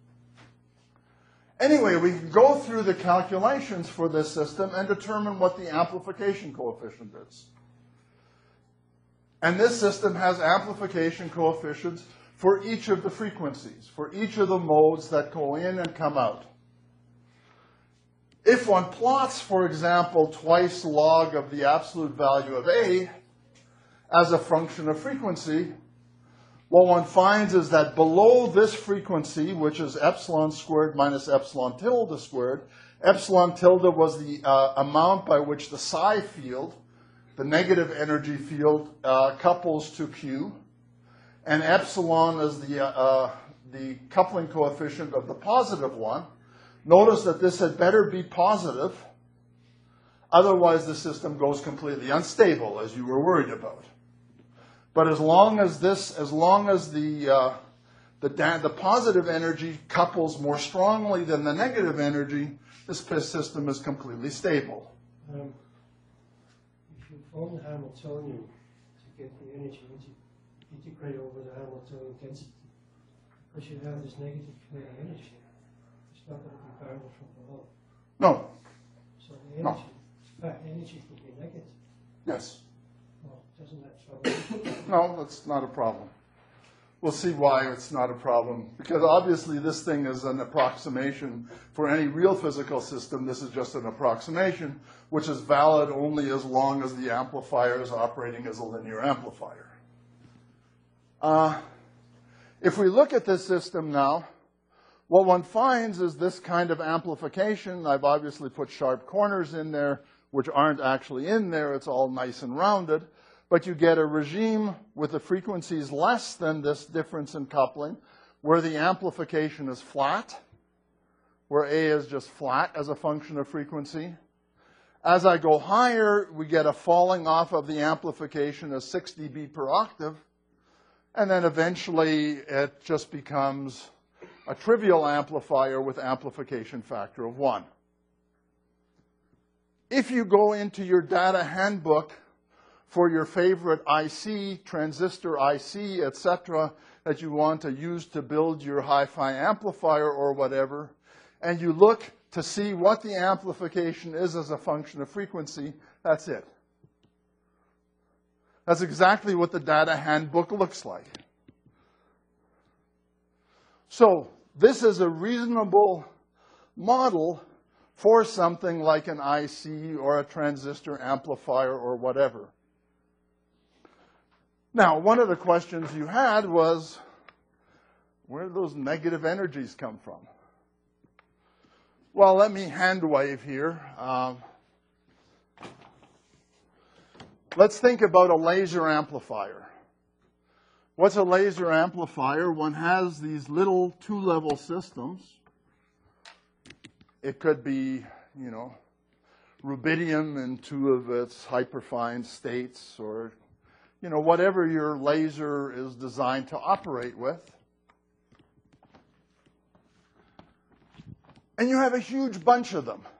A: Anyway, we can go through the calculations for this system and determine what the amplification coefficient is. And this system has amplification coefficients for each of the frequencies, for each of the modes that go in and come out. If one plots, for example, twice log of the absolute value of A as a function of frequency, what one finds is that below this frequency, which is epsilon squared minus epsilon tilde squared, epsilon tilde was the uh, amount by which the psi field, the negative energy field, uh, couples to Q, and epsilon is the, uh, the coupling coefficient of the positive one. Notice that this had better be positive, otherwise the system goes completely unstable, as you were worried about. But as long as this, as long as the, uh, the, the positive energy couples more strongly than the negative energy, this system is completely stable.
B: Um, if you form the Hamiltonian to get the energy into, integrate over the Hamiltonian density, because you have this negative kinetic energy, it's not going to be bounded from below.
A: No.
B: So the
A: No.
B: energy, that energy could be negative.
A: Yes.
B: Well, doesn't that trouble you?
A: No, that's not a problem. We'll see why it's not a problem. Because obviously this thing is an approximation. For any real physical system, this is just an approximation, which is valid only as long as the amplifier is operating as a linear amplifier. Uh, if we look at this system now, what one finds is this kind of amplification. I've obviously put sharp corners in there, which aren't actually in there. It's all nice and rounded. But you get a regime with the frequencies less than this difference in coupling, where the amplification is flat, where A is just flat as a function of frequency. As I go higher, we get a falling off of the amplification of six D B per octave, and then eventually it just becomes a trivial amplifier with amplification factor of one. If you go into your data handbook for your favorite I C, transistor I C, et cetera, that you want to use to build your hi-fi amplifier or whatever, and you look to see what the amplification is as a function of frequency, that's it. That's exactly what the data handbook looks like. So this is a reasonable model for something like an I C or a transistor amplifier or whatever. Now, one of the questions you had was, where do those negative energies come from? Well, let me hand wave here. Um, let's think about a laser amplifier. What's a laser amplifier? One has these little two-level systems. It could be, you know, rubidium in two of its hyperfine states, or, you know, whatever your laser is designed to operate with. And you have a huge bunch of them.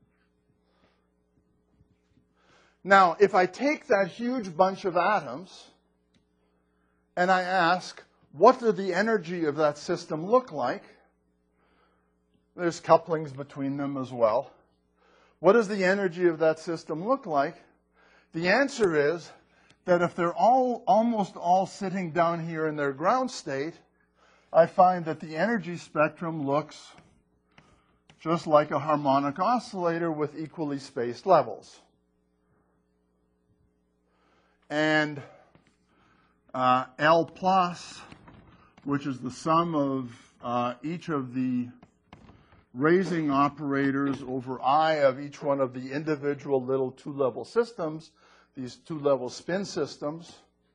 A: Now, if I take that huge bunch of atoms and I ask, what does the energy of that system look like? There's couplings between them as well. What does the energy of that system look like? The answer is that if they're all almost all sitting down here in their ground state, I find that the energy spectrum looks just like a harmonic oscillator with equally spaced levels. And uh, L plus, which is the sum of uh, each of the raising operators over I of each one of the individual little two-level systems, these two-level spin systems,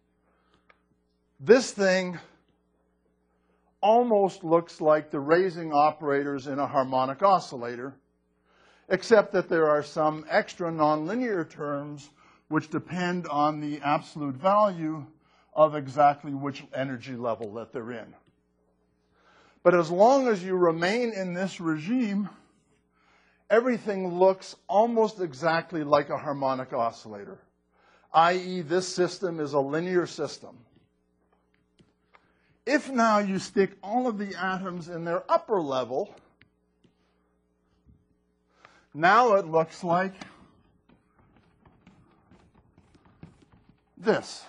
A: this thing almost looks like the raising operators in a harmonic oscillator, except that there are some extra nonlinear terms which depend on the absolute value of exactly which energy level that they're in. But as long as you remain in this regime, everything looks almost exactly like a harmonic oscillator, that is this system is a linear system. If now you stick all of the atoms in their upper level, now it looks like this.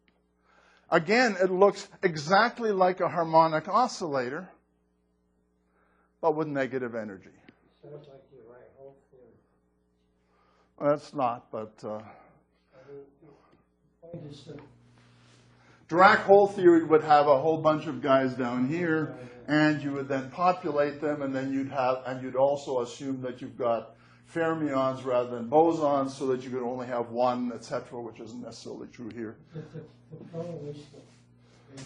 A: Again, it looks exactly like a harmonic oscillator, but with negative energy.
B: Sounds like the right whole theory.
A: Well, it's not, but uh,
B: I mean, the point is that
A: Dirac hole theory would have a whole bunch of guys down here, and you would then populate them, and then you'd have, and you'd also assume that you've got fermions rather than bosons, so that you could only have one, et cetera, which isn't necessarily true here.
B: the, the, the problem is that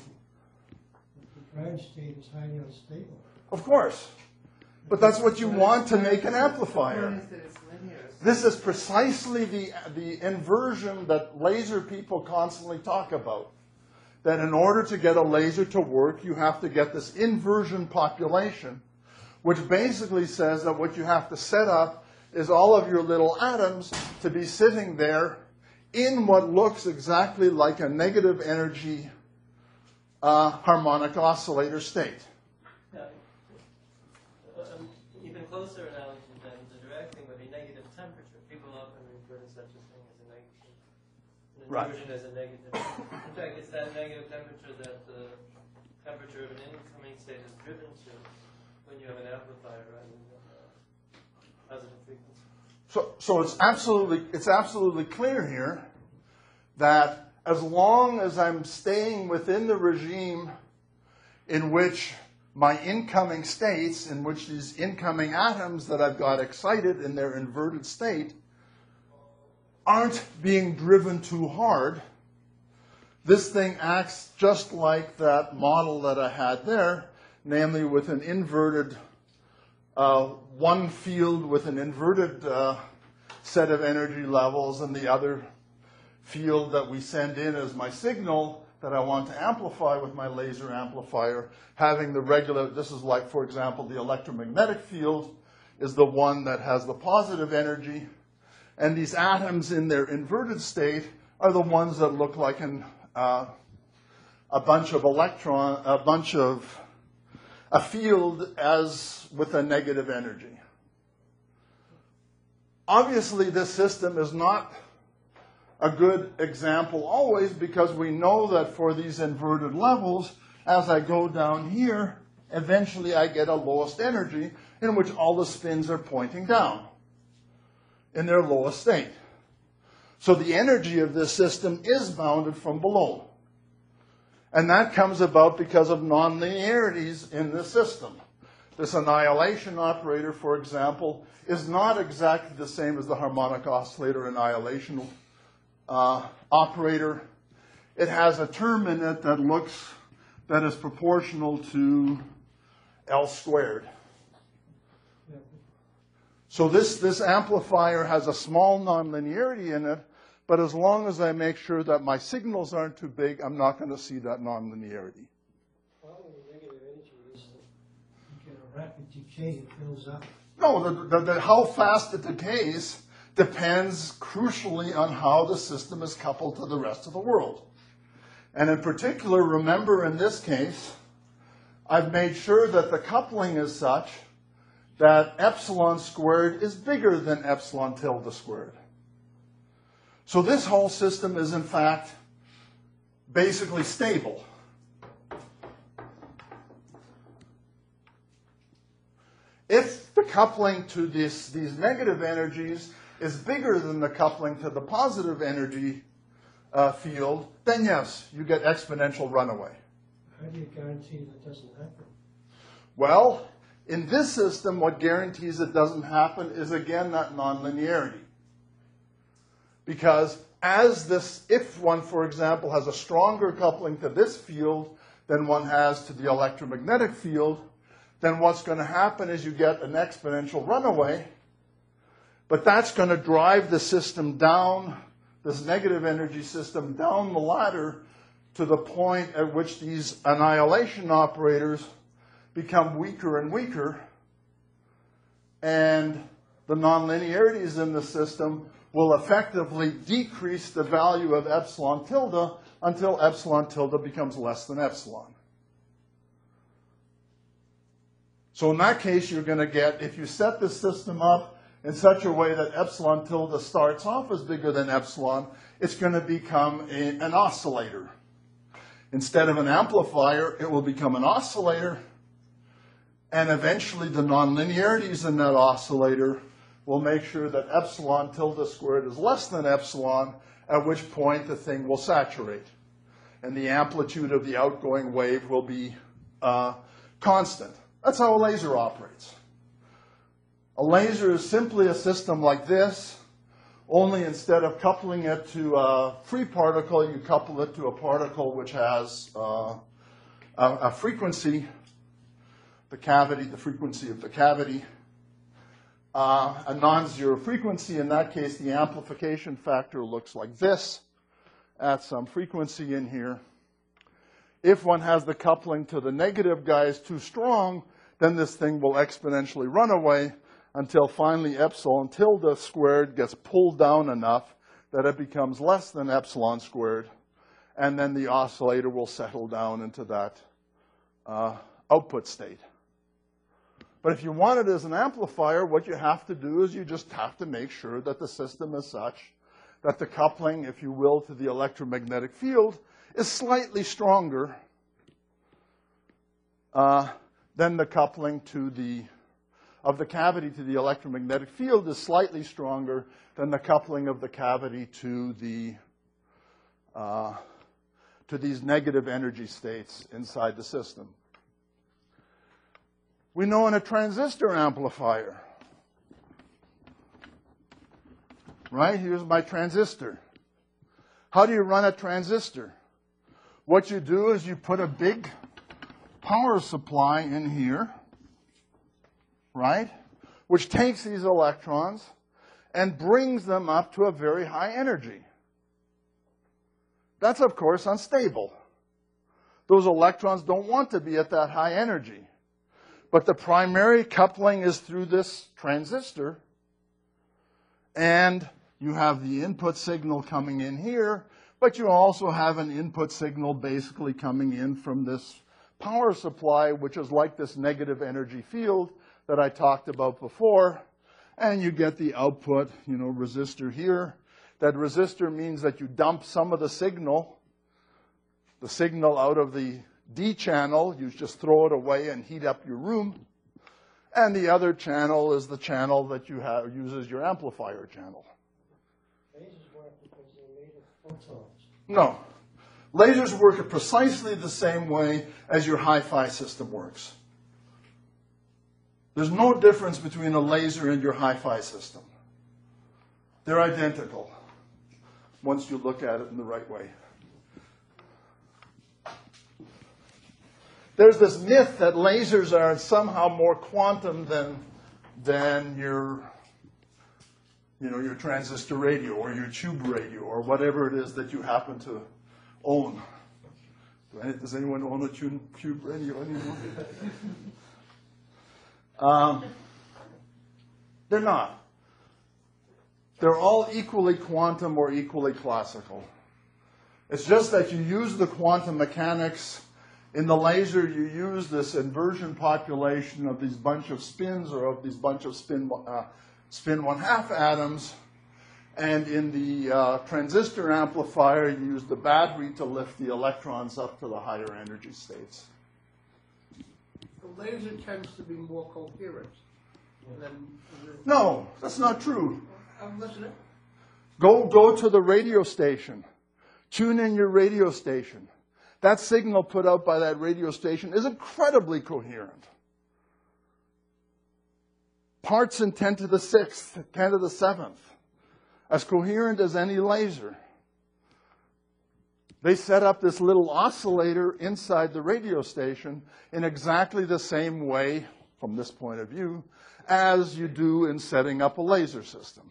B: the ground state is highly unstable.
A: Of course, but that's what you want to make an amplifier. This is precisely the, the inversion that laser people constantly talk about. That in order to get a laser to work, you have to get this inversion population, which basically says that what you have to set up is all of your little atoms to be sitting there in what looks exactly like a negative energy uh, harmonic oscillator state.
D: Yeah. Um, even closer analogy than the Dirac thing would be negative temperature. People often refer to such a thing as a negative, an
A: Right.
D: inversion as a negative. In fact, it's that negative temperature that the temperature of an incoming state is driven to when you have an amplifier rather than a positive frequency.
A: So, so it's absolutely, it's absolutely clear here that as long as I'm staying within the regime in which my incoming states, in which these incoming atoms that I've got excited in their inverted state aren't being driven too hard, this thing acts just like that model that I had there, namely with an inverted, uh, one field with an inverted uh, set of energy levels, and the other field that we send in as my signal that I want to amplify with my laser amplifier, having the regular, this is like, for example, the electromagnetic field is the one that has the positive energy, and these atoms in their inverted state are the ones that look like an, uh, a bunch of electron, a bunch of, a field as with a negative energy. Obviously, this system is not a good example always, because we know that for these inverted levels, as I go down here, eventually I get a lowest energy in which all the spins are pointing down in their lowest state. So the energy of this system is bounded from below. And that comes about because of nonlinearities in the system. This annihilation operator, for example, is not exactly the same as the harmonic oscillator annihilation uh, operator. it has a term in it that looks, that is proportional to L squared.
B: Yeah.
A: So this, this amplifier has a small nonlinearity in it, but as long as I make sure that my signals aren't too big, I'm not going to see that nonlinearity.
B: Following the negative energy is that you get a rapid decay, it fills up.
A: No, the, the, the, how fast it decays depends crucially on how the system is coupled to the rest of the world. And in particular, remember in this case, I've made sure that the coupling is such that epsilon squared is bigger than epsilon tilde squared. So this whole system is in fact basically stable. If the coupling to this, these negative energies is bigger than the coupling to the positive energy uh, field, then yes, you get exponential runaway.
B: How do you guarantee that doesn't happen?
A: Well, in this system, what guarantees it doesn't happen is, again, that nonlinearity. Because as this, if one, for example, has a stronger coupling to this field than one has to the electromagnetic field, then what's going to happen is you get an exponential runaway, but that's going to drive the system down, this negative energy system, down the ladder to the point at which these annihilation operators become weaker and weaker, and the nonlinearities in the system will effectively decrease the value of epsilon tilde until epsilon tilde becomes less than epsilon. So in that case, you're going to get, if you set the system up in such a way that epsilon tilde starts off as bigger than epsilon, it's going to become a, an oscillator. Instead of an amplifier, it will become an oscillator, and eventually the nonlinearities in that oscillator will make sure that epsilon tilde squared is less than epsilon, at which point the thing will saturate. And the amplitude of the outgoing wave will be uh, constant. That's how a laser operates. A laser is simply a system like this, only instead of coupling it to a free particle, you couple it to a particle which has uh, a, a frequency, the cavity, the frequency of the cavity, uh, a non-zero frequency. In that case, the amplification factor looks like this at some frequency in here. If one has the coupling to the negative guys too strong, then this thing will exponentially run away until finally epsilon tilde squared gets pulled down enough that it becomes less than epsilon squared, and then the oscillator will settle down into that uh, output state. But if you want it as an amplifier, what you have to do is you just have to make sure that the system is such that the coupling, if you will, to the electromagnetic field is slightly stronger uh, than the coupling to the of the cavity to the electromagnetic field is slightly stronger than the coupling of the cavity to the uh, to these negative energy states inside the system. We know in a transistor amplifier, right? Here's my transistor. How do you run a transistor? What you do is you put a big power supply in here, right, which takes these electrons and brings them up to a very high energy. That's, of course, unstable. Those electrons don't want to be at that high energy. But the primary coupling is through this transistor, and you have the input signal coming in here, but you also have an input signal basically coming in from this power supply, which is like this negative energy field that I talked about before, and you get the output, you know, resistor here. That resistor means that you dump some of the signal, the signal out of the D channel, you just throw it away and heat up your room. And the other channel is the channel that you have, uses your amplifier channel.
B: Lasers work because they're made of photons.
A: No. Lasers work precisely the same way as your hi-fi system works. There's no difference between a laser and your hi-fi system. They're identical once you look at it in the right way. there's this myth that lasers are somehow more quantum than, than your, you know, your transistor radio or your tube radio or whatever it is that you happen to own. Does anyone own a tube, tube radio anymore? um, they're not. They're all equally quantum or equally classical. It's just that you use the quantum mechanics. In the laser, you use this inversion population of these bunch of spins or of these bunch of spin, uh, spin one-half atoms. And in the uh, transistor amplifier, you use the battery to lift the electrons up to the higher energy states.
G: The laser tends to be more coherent than...
A: No, that's not true.
G: I'm listening.
A: Go, go to the radio station. Tune in your radio station. That signal put out by that radio station is incredibly coherent. Parts in ten to the sixth, ten to the seventh. As coherent as any laser. They set up this little oscillator inside the radio station in exactly the same way, from this point of view, as you do in setting up a laser system.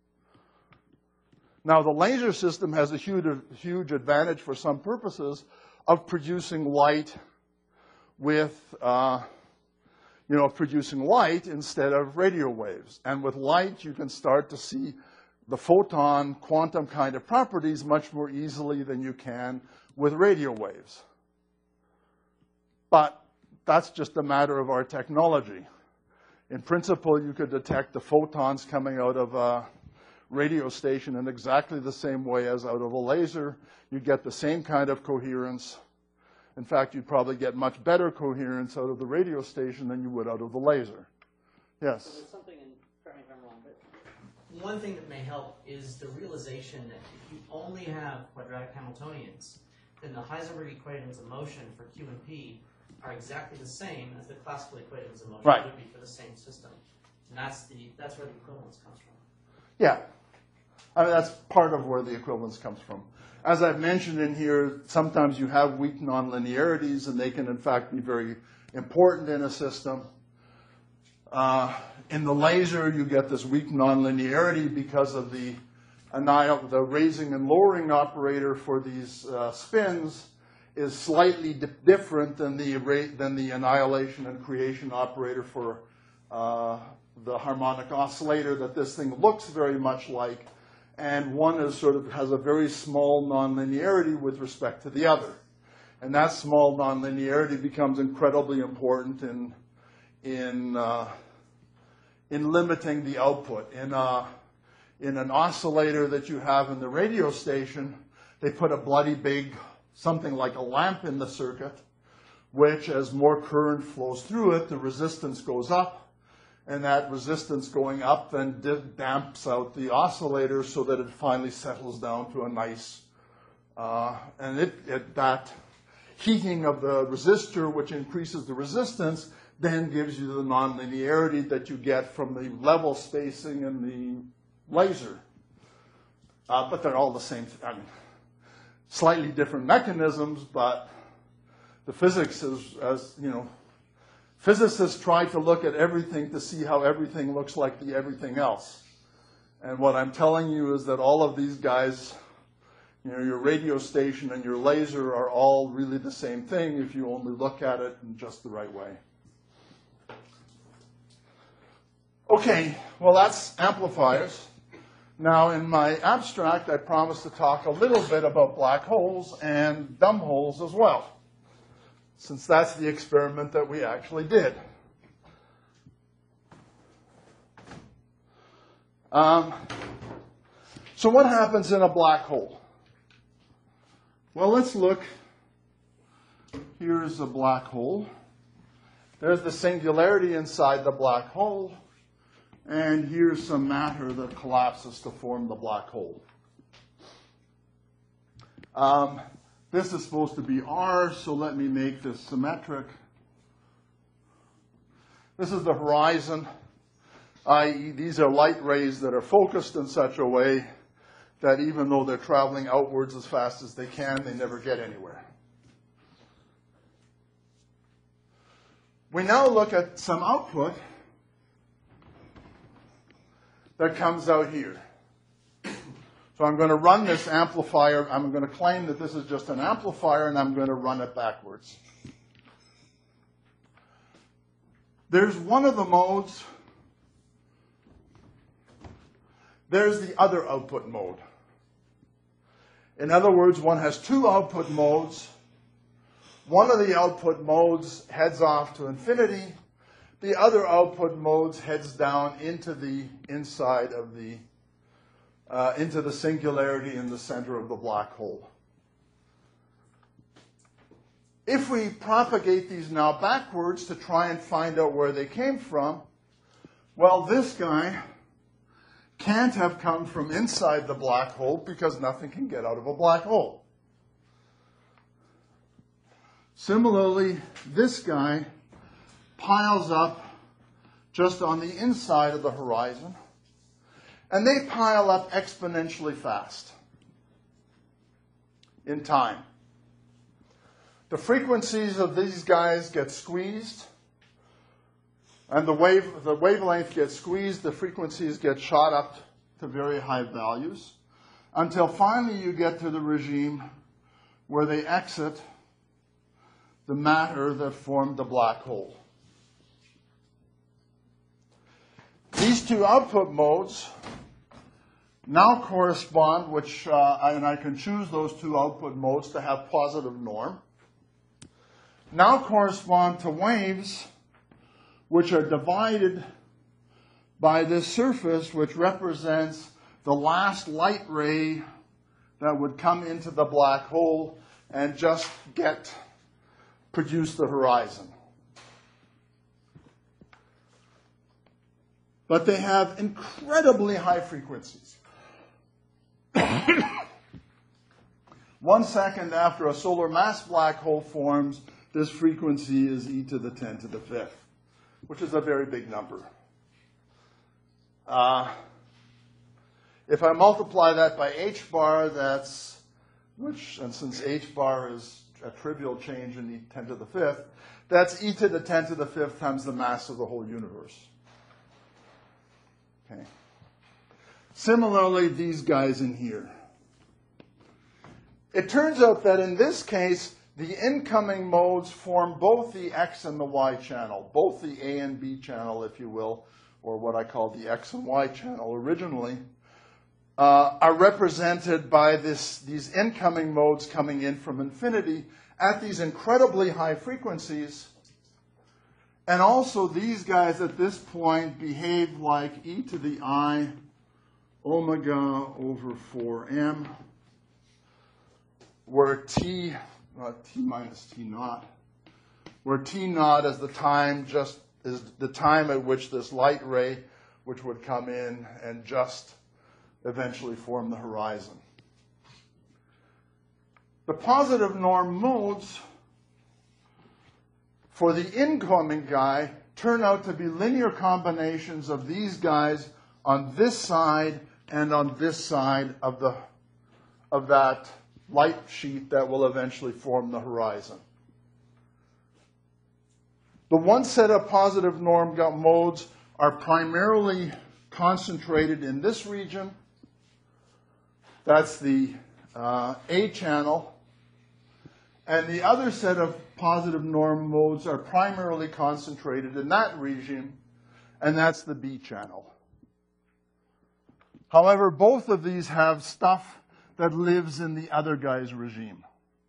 A: Now, the laser system has a huge, huge advantage for some purposes of producing light with, uh, you know, producing light instead of radio waves. And with light, you can start to see the photon quantum kind of properties much more easily than you can with radio waves. But that's just a matter of our technology. In principle, you could detect the photons coming out of a radio station in exactly the same way as out of a laser. You get the same kind of coherence. In fact, you'd probably get much better coherence out of the radio station than you would out of the laser. Yes?
C: So there's something in, correct me if I'm wrong, but one thing that may help is the realization that if you only have quadratic Hamiltonians, then the Heisenberg equations of motion for Q and P are exactly the same as the classical equations of motion
A: Right.
C: would be for the same system. And that's, the, that's where the equivalence comes from.
A: Yeah. I mean, that's part of where the equivalence comes from. As I've mentioned in here, sometimes you have weak nonlinearities, and they can, in fact, be very important in a system. Uh, in the laser, you get this weak nonlinearity because of the, annihil the raising and lowering operator for these uh, spins is slightly di different than the, than the annihilation and creation operator for uh, the harmonic oscillator that this thing looks very much like. And one is sort of has a very small nonlinearity with respect to the other. And that small nonlinearity becomes incredibly important in, in, uh, in limiting the output. In, uh, in an oscillator that you have in the radio station, they put a bloody big, something like a lamp in the circuit, which as more current flows through it, the resistance goes up. And that resistance going up then damps out the oscillator so that it finally settles down to a nice, uh, and it, it, that heating of the resistor, which increases the resistance, then gives you the nonlinearity that you get from the level spacing in the laser. Uh, but they're all the same, I mean, slightly different mechanisms, but the physics is, as you know, physicists try to look at everything to see how everything looks like the everything else. And what I'm telling you is that all of these guys, you know, your radio station and your laser are all really the same thing if you only look at it in just the right way. Okay, well that's amplifiers. Now in my abstract, I promised to talk a little bit about black holes and dumb holes as well, since that's the experiment that we actually did. Um, so what happens in a black hole? Well, let's look. Here's a black hole. There's the singularity inside the black hole. And here's some matter that collapses to form the black hole. Um, This is supposed to be R, so let me make this symmetric. This is the horizon, that is these are light rays that are focused in such a way that even though they're traveling outwards as fast as they can, they never get anywhere. We now look at some output that comes out here. So I'm going to run this amplifier. I'm going to claim that this is just an amplifier, and I'm going to run it backwards. There's one of the modes. There's the other output mode. In other words, one has two output modes. One of the output modes heads off to infinity. The other output modes heads down into the inside of the, uh, into the singularity in the center of the black hole. If we propagate these now backwards to try and find out where they came from, well, this guy can't have come from inside the black hole because nothing can get out of a black hole. Similarly, this guy piles up just on the inside of the horizon, and they pile up exponentially fast in time. The frequencies of these guys get squeezed, and the wave, the wavelength gets squeezed, the frequencies get shot up to very high values, until finally you get to the regime where they exit the matter that formed the black hole. These two output modes now correspond, which, uh, and I can choose those two output modes to have positive norm, now correspond to waves which are divided by this surface, which represents the last light ray that would come into the black hole and just get, produce the horizon. But they have incredibly high frequencies. One second after a solar mass black hole forms, this frequency is e to the ten to the fifth, which is a very big number. Uh, if I multiply that by h bar, that's, which, and since h bar is a trivial change in e ten to the fifth, that's e to the ten to the fifth times the mass of the whole universe. Okay. Similarly, these guys in here. It turns out that in this case, the incoming modes form both the X and the Y channel, both the A and B channel, if you will, or what I call the X and Y channel originally, uh, are represented by this, these incoming modes coming in from infinity at these incredibly high frequencies. And also these guys at this point behave like e to the I omega over four m, where t, uh, t minus t naught, where t naught is the time just is the time at which this light ray, which would come in and just eventually form the horizon. The positive norm modes for the incoming guy turn out to be linear combinations of these guys on this side and on this side of the of that light sheet that will eventually form the horizon. The one set of positive norm modes are primarily concentrated in this region. That's the uh, A channel. And the other set of positive norm modes are primarily concentrated in that region, and that's the B channel. However, both of these have stuff that lives in the other guy's regime.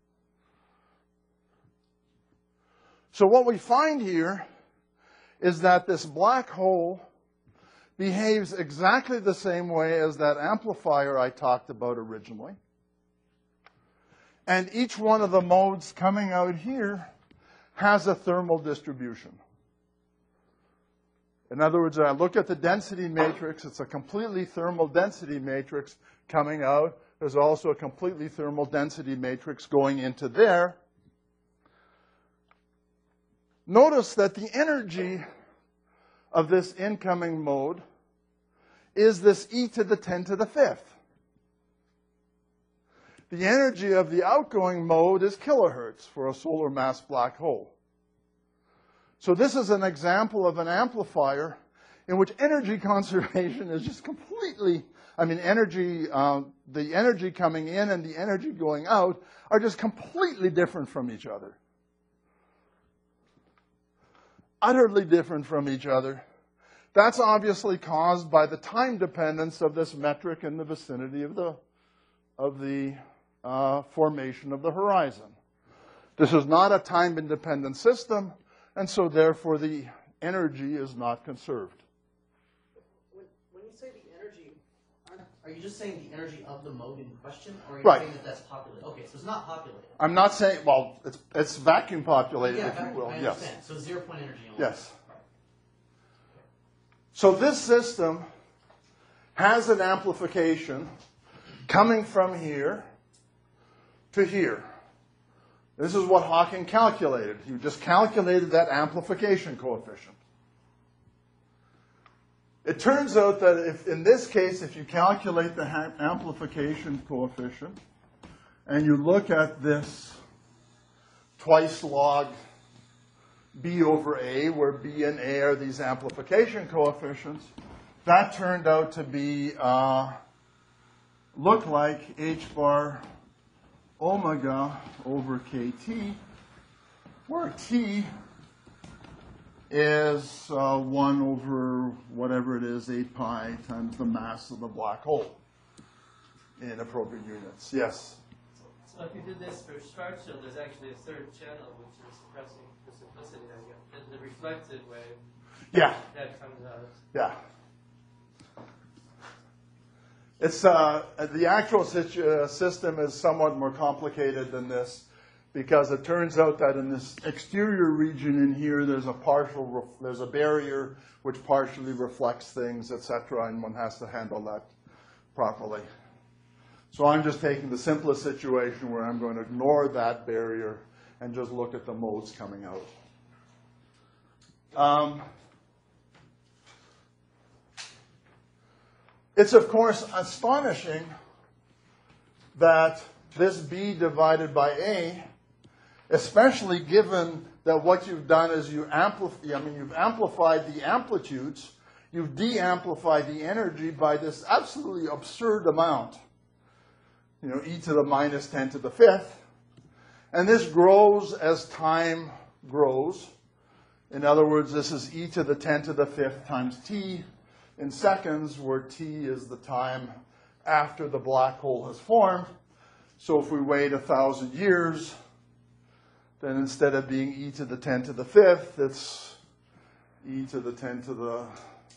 A: So what we find here is that this black hole behaves exactly the same way as that amplifier I talked about originally. And each one of the modes coming out here has a thermal distribution. In other words, I look at the density matrix. It's a completely thermal density matrix coming out. There's also a completely thermal density matrix going into there. Notice that the energy of this incoming mode is this e to the ten to the fifth. The energy of the outgoing mode is kilohertz for a solar mass black hole. So this is an example of an amplifier in which energy conservation is just completely, I mean, energy, uh, the energy coming in and the energy going out are just completely different from each other. Utterly different from each other. That's obviously caused by the time dependence of this metric in the vicinity of the, of the uh, formation of the horizon. This is not a time-independent system, and so therefore the energy is not conserved.
C: When, when you say the energy, aren't- are you just saying the energy of the mode in question, or are you
A: Right.
C: saying that that's populated? Okay, so it's not populated.
A: I'm not saying, well, it's, it's vacuum populated,
C: Yeah,
A: if you
C: vacuum,
A: will.
C: I
A: Yes.
C: understand. So zero point energy only.
A: Yes. So this system has an amplification coming from here to here. This is what Hawking calculated. He just calculated that amplification coefficient. It turns out that if, in this case, if you calculate the ha- amplification coefficient and you look at this twice log B over A, where B and A are these amplification coefficients, that turned out to be, uh, look like H bar omega over Kt, where T is uh, one over whatever it is, eight pi times the mass of the black hole in appropriate units. Yes?
D: So if you did this for Schwarzschild, there's actually a third channel which is suppressing the simplicity I get. There's the reflected wave
A: Yeah.
D: that comes out.
A: Yeah. It's, uh, the actual situ- uh, system is somewhat more complicated than this, because it turns out that in this exterior region in here, there's a partial, ref- there's a barrier which partially reflects things, et cetera, and one has to handle that properly. So I'm just taking the simplest situation where I'm going to ignore that barrier and just look at the modes coming out. Um, It's, of course, astonishing that this B divided by A, especially given that what you've done is you amplify, I mean, you've amplified the amplitudes, you've de-amplified the energy by this absolutely absurd amount, you know, e to the minus ten to the fifth. And this grows as time grows. In other words, this is e to the ten to the fifth times t in seconds, where t is the time after the black hole has formed. So if we wait a thousand years, then instead of being e to the ten to the fifth, it's e to the ten to the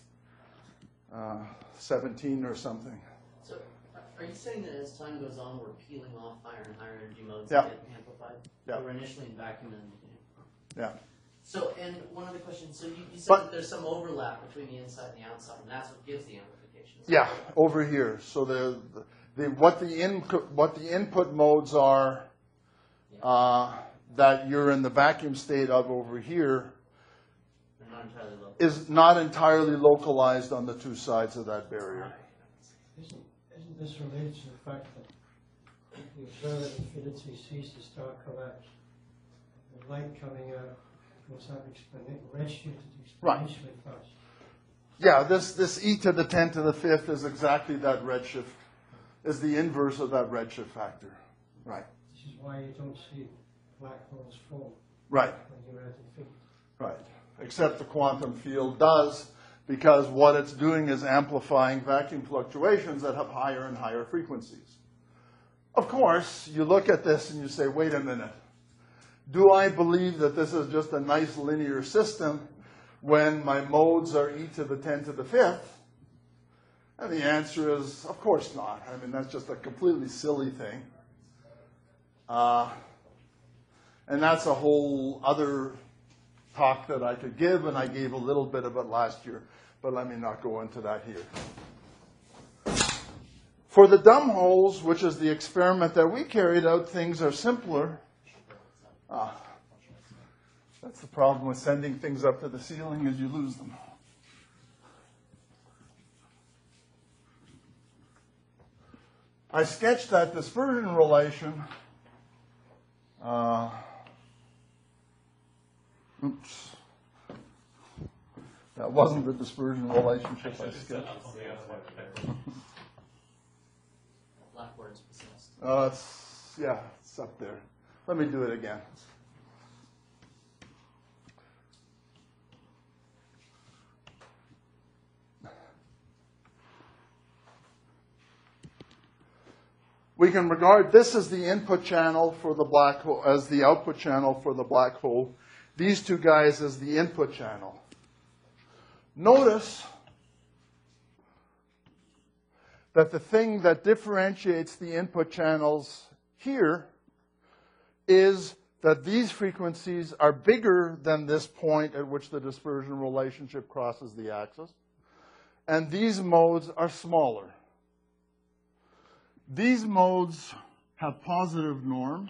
A: uh, seventeen or something.
C: So are you saying that as time goes on, we're peeling off higher and higher energy modes
A: Yeah.
C: that get amplified?
A: Yeah.
C: We were initially in vacuum and
A: Yeah.
C: So, and one other question, so you, you said
A: But-
C: that there's some overlap between the inside and the outside, and that's what gives the amplification. is that
A: Yeah,
C: right?
A: over here. So the, the what the input what the input modes are uh, that you're in the vacuum state of over here
C: They're not entirely local.
A: is not entirely localized on the two sides of that barrier.
B: Isn't, isn't this related to the fact that the observer at infinity sees the star collapse? The light coming out goes up exponentially, redshifted
A: Right.
B: exponentially fast.
A: Yeah, this this e to the ten to the fifth is exactly that redshift, is the inverse of that redshift factor. Right.
B: This is why you don't see black holes form
A: Right.
B: when you're at infinity.
A: Right. Except the quantum field does, because what it's doing is amplifying vacuum fluctuations that have higher and higher frequencies. Of course, you look at this and you say, wait a minute. Do I believe that this is just a nice linear system when my modes are e to the ten to the fifth? And the answer is, of course not. I mean, that's just a completely silly thing. Uh, and that's a whole other talk that I could give, and I gave a little bit of it last year, but let me not go into that here. For the dumb holes, which is the experiment that we carried out, things are simpler. Ah, that's the problem with sending things up to the ceiling, is you lose them. I sketched that dispersion relation. Uh, oops. That wasn't the dispersion relationship I skipped.
C: Blackboard's possessed.
A: Oh, it's, yeah, it's up there. Let me do it again. We can regard this as the input channel for the black hole, as the output channel for the black hole. These two guys as the input channel. Notice that the thing that differentiates the input channels here is that these frequencies are bigger than this point at which the dispersion relationship crosses the axis, and these modes are smaller. These modes have positive norm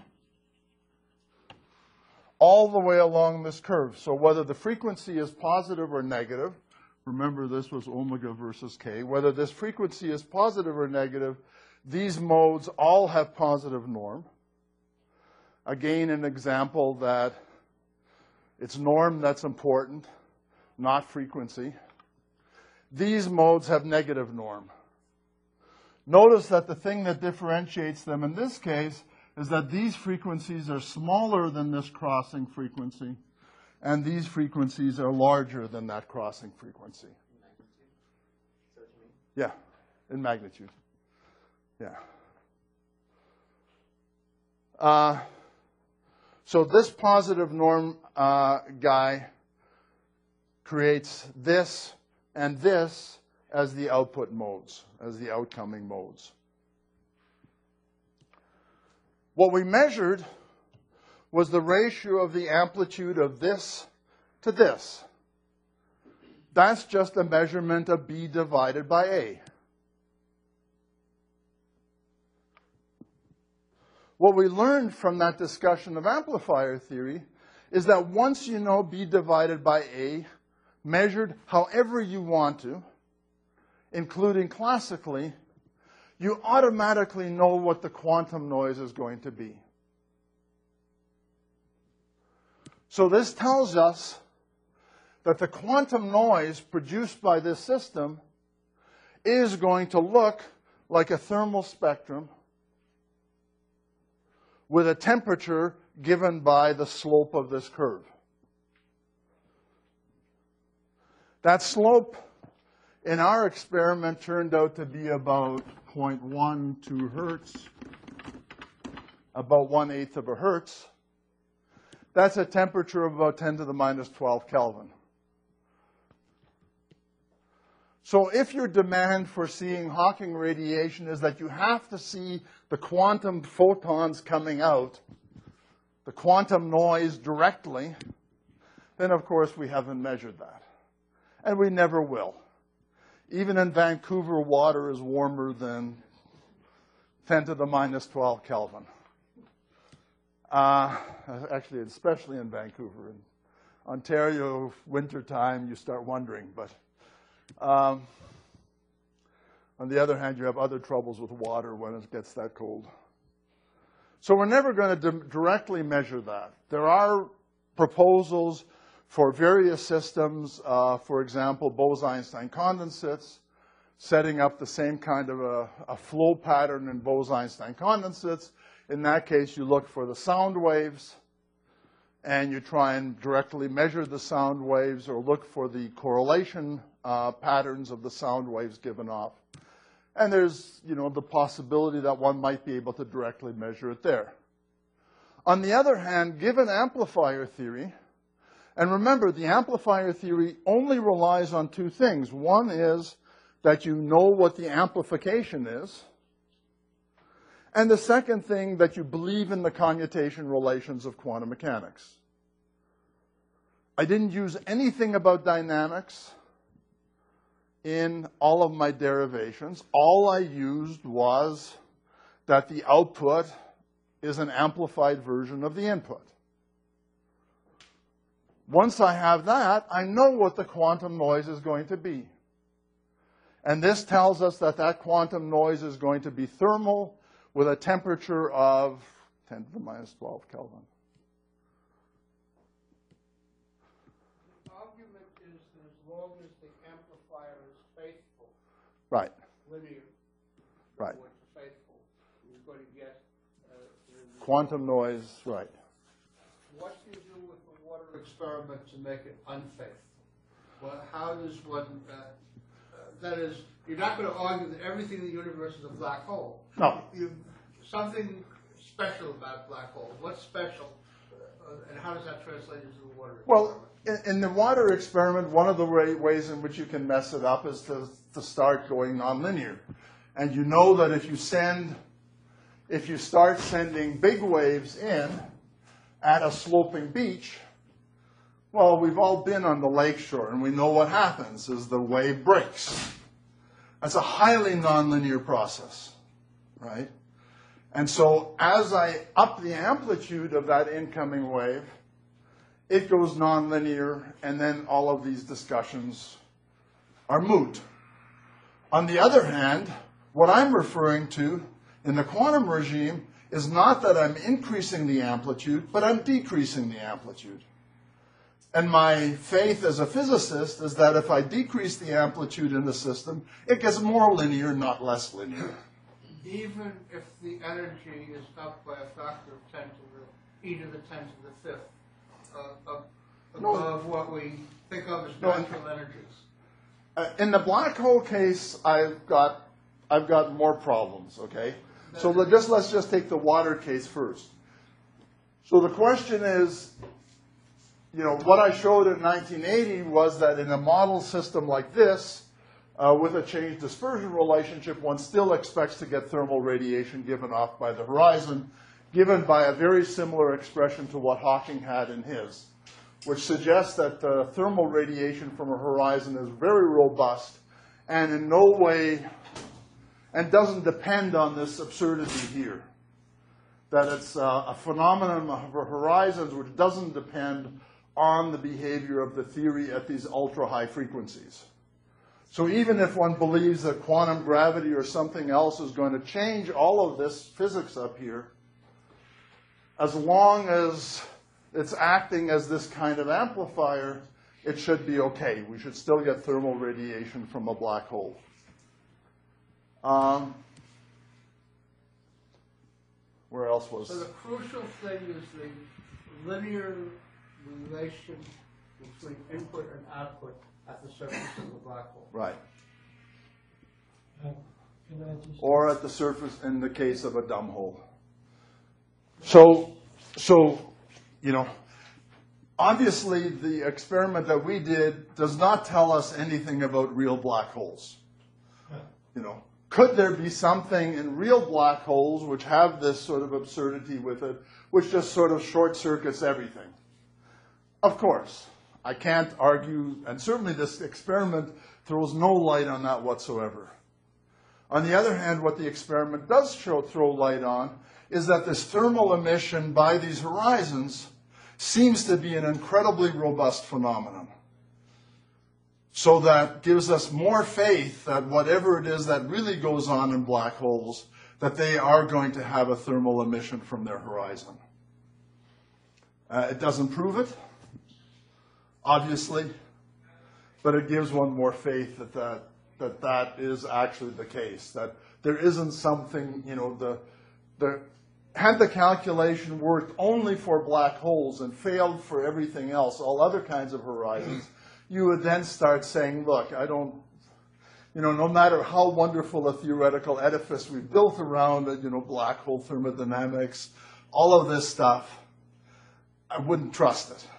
A: all the way along this curve. So whether the frequency is positive or negative, remember this was omega versus k, whether this frequency is positive or negative, these modes all have positive norm. Again, an example that it's norm that's important, not frequency. These modes have negative norm. Notice that the thing that differentiates them in this case is that these frequencies are smaller than this crossing frequency, and these frequencies are larger than that crossing frequency. Yeah, in magnitude. Yeah. Uh, so this positive norm uh, guy creates this and this as the output modes, as the outcoming modes. What we measured was the ratio of the amplitude of this to this. That's just a measurement of B divided by A. What we learned from that discussion of amplifier theory is that once you know B divided by A, measured however you want to, including classically, you automatically know what the quantum noise is going to be. So this tells us that the quantum noise produced by this system is going to look like a thermal spectrum with a temperature given by the slope of this curve. That slope in our experiment turned out to be about zero point one two hertz, about one-eighth of a hertz. That's a temperature of about ten to the minus twelve Kelvin. So if your demand for seeing Hawking radiation is that you have to see the quantum photons coming out, the quantum noise directly, then of course we haven't measured that. And we never will. Even in Vancouver, water is warmer than ten to the minus twelve Kelvin. Uh, actually, especially in Vancouver. In Ontario, wintertime, you start wondering. But um, on the other hand, you have other troubles with water when it gets that cold. So we're never going to directly measure that. There are proposals for various systems, uh, for example, Bose-Einstein condensates, setting up the same kind of a, a flow pattern in Bose-Einstein condensates. In that case, you look for the sound waves, and you try and directly measure the sound waves or look for the correlation uh, patterns of the sound waves given off. And there's, you know, the possibility that one might be able to directly measure it there. On the other hand, given amplifier theory, and remember, the amplifier theory only relies on two things. One is that you know what the amplification is. And the second thing, that you believe in the commutation relations of quantum mechanics. I didn't use anything about dynamics in all of my derivations. All I used was that the output is an amplified version of the input. Once I have that, I know what the quantum noise is going to be. And this tells us that that quantum noise is going to be thermal with a temperature of ten to the minus twelve Kelvin.
G: The argument is that as long as the amplifier is faithful,
A: Right,
G: linear,
A: right.
G: or it's faithful, you're going to get uh, the-
A: Quantum noise, right.
G: What do you do with the water experiment to make it unfaithful? Well, how does one, uh, uh, that is, you're not going to argue that everything in the universe is a black hole.
A: No.
G: You, something special about black holes. What's special, uh, and how does that translate into the water experiment?
A: Well, in, in the water experiment, one of the way, ways in which you can mess it up is to, to start going nonlinear. And you know that if you send, if you start sending big waves in at a sloping beach, well, we've all been on the lakeshore, and we know what happens is the wave breaks. That's a highly nonlinear process, right? And so as I up the amplitude of that incoming wave, it goes nonlinear, and then all of these discussions are moot. On the other hand, what I'm referring to in the quantum regime is not that I'm increasing the amplitude, but I'm decreasing the amplitude. And my faith as a physicist is that if I decrease the amplitude in the system, it gets more linear, not less linear.
G: Even if the energy is up by a factor of ten to the e to the ten to the fifth, uh, up above what we think of as
A: No.
G: natural energies.
A: Uh, in the black hole case, I've got, I've got more problems, okay? So let, just, let's just take the water case first. So the question is, you know, what I showed in nineteen eighty was that in a model system like this, uh, with a change dispersion relationship, one still expects to get thermal radiation given off by the horizon, given by a very similar expression to what Hawking had in his, which suggests that the thermal radiation from a horizon is very robust and in no way, and doesn't depend on this absurdity here, that it's uh, a phenomenon of horizons which doesn't depend on the behavior of the theory at these ultra-high frequencies. So even if one believes that quantum gravity or something else is going to change all of this physics up here, as long as it's acting as this kind of amplifier, it should be okay. We should still get thermal radiation from a black hole. Um, where else was...
G: So the crucial thing is the linear relation between input and output at the surface of the black hole.
A: Right.
B: Uh, can I just,
A: Or at the surface in the case of a dumb hole. So, so, you know, obviously the experiment that we did does not tell us anything about real black holes. You know, could there be something in real black holes which have this sort of absurdity with it, which just sort of short circuits everything? Of course. I can't argue, and certainly this experiment throws no light on that whatsoever. On the other hand, what the experiment does show, throw light on is that this thermal emission by these horizons seems to be an incredibly robust phenomenon. So that gives us more faith that whatever it is that really goes on in black holes, that they are going to have a thermal emission from their horizon. Uh, it doesn't prove it, obviously, but it gives one more faith that that, that that is actually the case, that there isn't something, you know, the, the, had the calculation worked only for black holes and failed for everything else, all other kinds of horizons, you would then start saying, look, I don't, you know, no matter how wonderful a theoretical edifice we've built around it, you know, black hole thermodynamics, all of this stuff, I wouldn't trust it.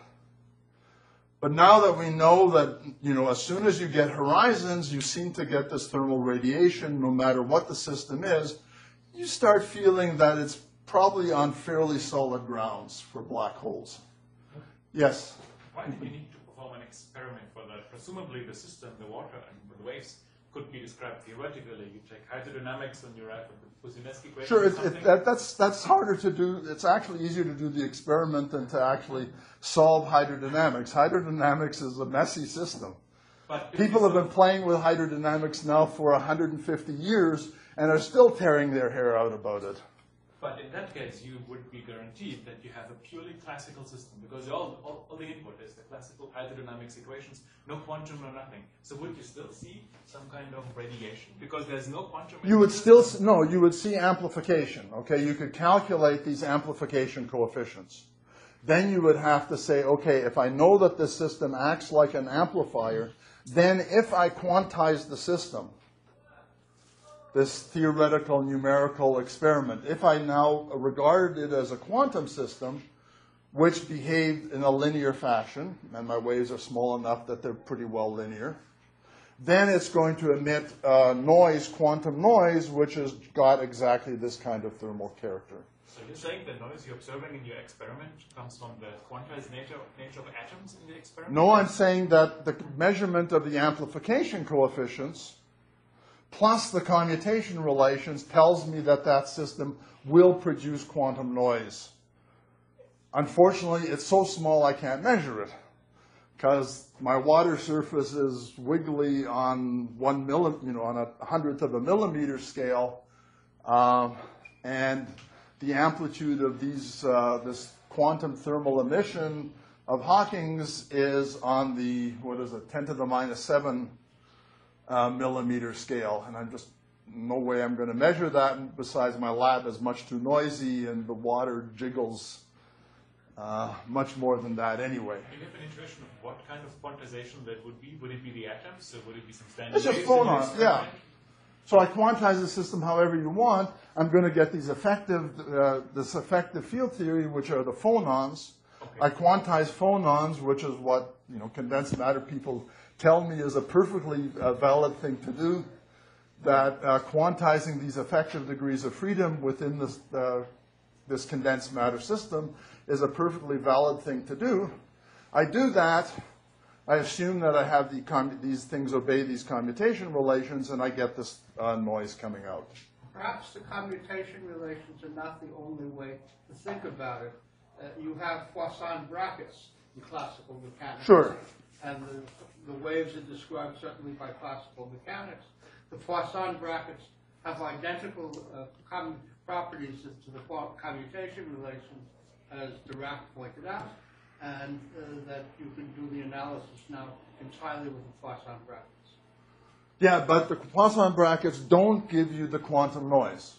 A: But now that we know that, you know, as soon as you get horizons, you seem to get this thermal radiation, no matter what the system is, you start feeling that it's probably on fairly solid grounds for black holes. Yes?
H: Why do you need to perform an experiment for that? Presumably the system, the water, and the waves could be described theoretically. You take hydrodynamics and you write the Kuzinetsky equation.
A: Sure,
H: or
A: it,
H: something.
A: it, that, that's, that's harder to do. It's actually easier to do the experiment than to actually solve hydrodynamics. Hydrodynamics is a messy system.
H: But if
A: People
H: you
A: have been playing with hydrodynamics now for one hundred fifty years and are still tearing their hair out about it.
H: But in that case, you would be guaranteed that you have a purely classical system, because all, all, all the input is the classical hydrodynamics equations, no quantum, no nothing. So would you still see some kind of radiation? Because there's no quantum.
A: You would still, s- no, you would see amplification, okay? You could calculate these amplification coefficients. Then you would have to say, okay, if I know that this system acts like an amplifier, then if I quantize the system, this theoretical numerical experiment, if I now regard it as a quantum system, which behaved in a linear fashion, and my waves are small enough that they're pretty well linear, then it's going to emit uh, noise, quantum noise, which has got exactly this kind of thermal character.
H: So you're saying the noise you're observing in your experiment comes from the quantized nature, nature of atoms in the experiment?
A: No, I'm saying that the measurement of the amplification coefficients plus the commutation relations tells me that that system will produce quantum noise. Unfortunately, it's so small I can't measure it, because my water surface is wiggly on one milli, you know, on a hundredth of a millimeter scale, um, and the amplitude of these uh, this quantum thermal emission of Hawking's is on the, what is it, ten to the minus seven uh, millimeter scale, and I'm just no way I'm going to measure that. And besides, my lab is much too noisy, and the water jiggles uh, much more than that anyway.
H: Do you have an intuition of what kind of quantization that would be? Would it be the atoms? So would it be some standard?
A: It's just
H: waves in your
A: phonons, yeah.
H: experiment?
A: So I quantize the system however you want. I'm going to get these effective, uh, this effective field theory, which are the phonons.
H: Okay.
A: I quantize phonons, which is what, you know, condensed matter people tell me is a perfectly uh, valid thing to do. That uh, quantizing these effective degrees of freedom within this uh, this condensed matter system is a perfectly valid thing to do. I do that. I assume that I have the commu- these things obey these commutation relations, and I get this uh, noise coming out.
G: Perhaps the commutation relations are not the only way to think about it. Uh, you have Poisson brackets in classical mechanics.
A: Sure.
G: And the, the waves are described certainly by classical mechanics. The Poisson brackets have identical uh, com- properties to the commutation relations, as Dirac pointed out, and uh, that you can do the analysis now entirely with the Poisson brackets.
A: Yeah, but the Poisson brackets don't give you the quantum noise.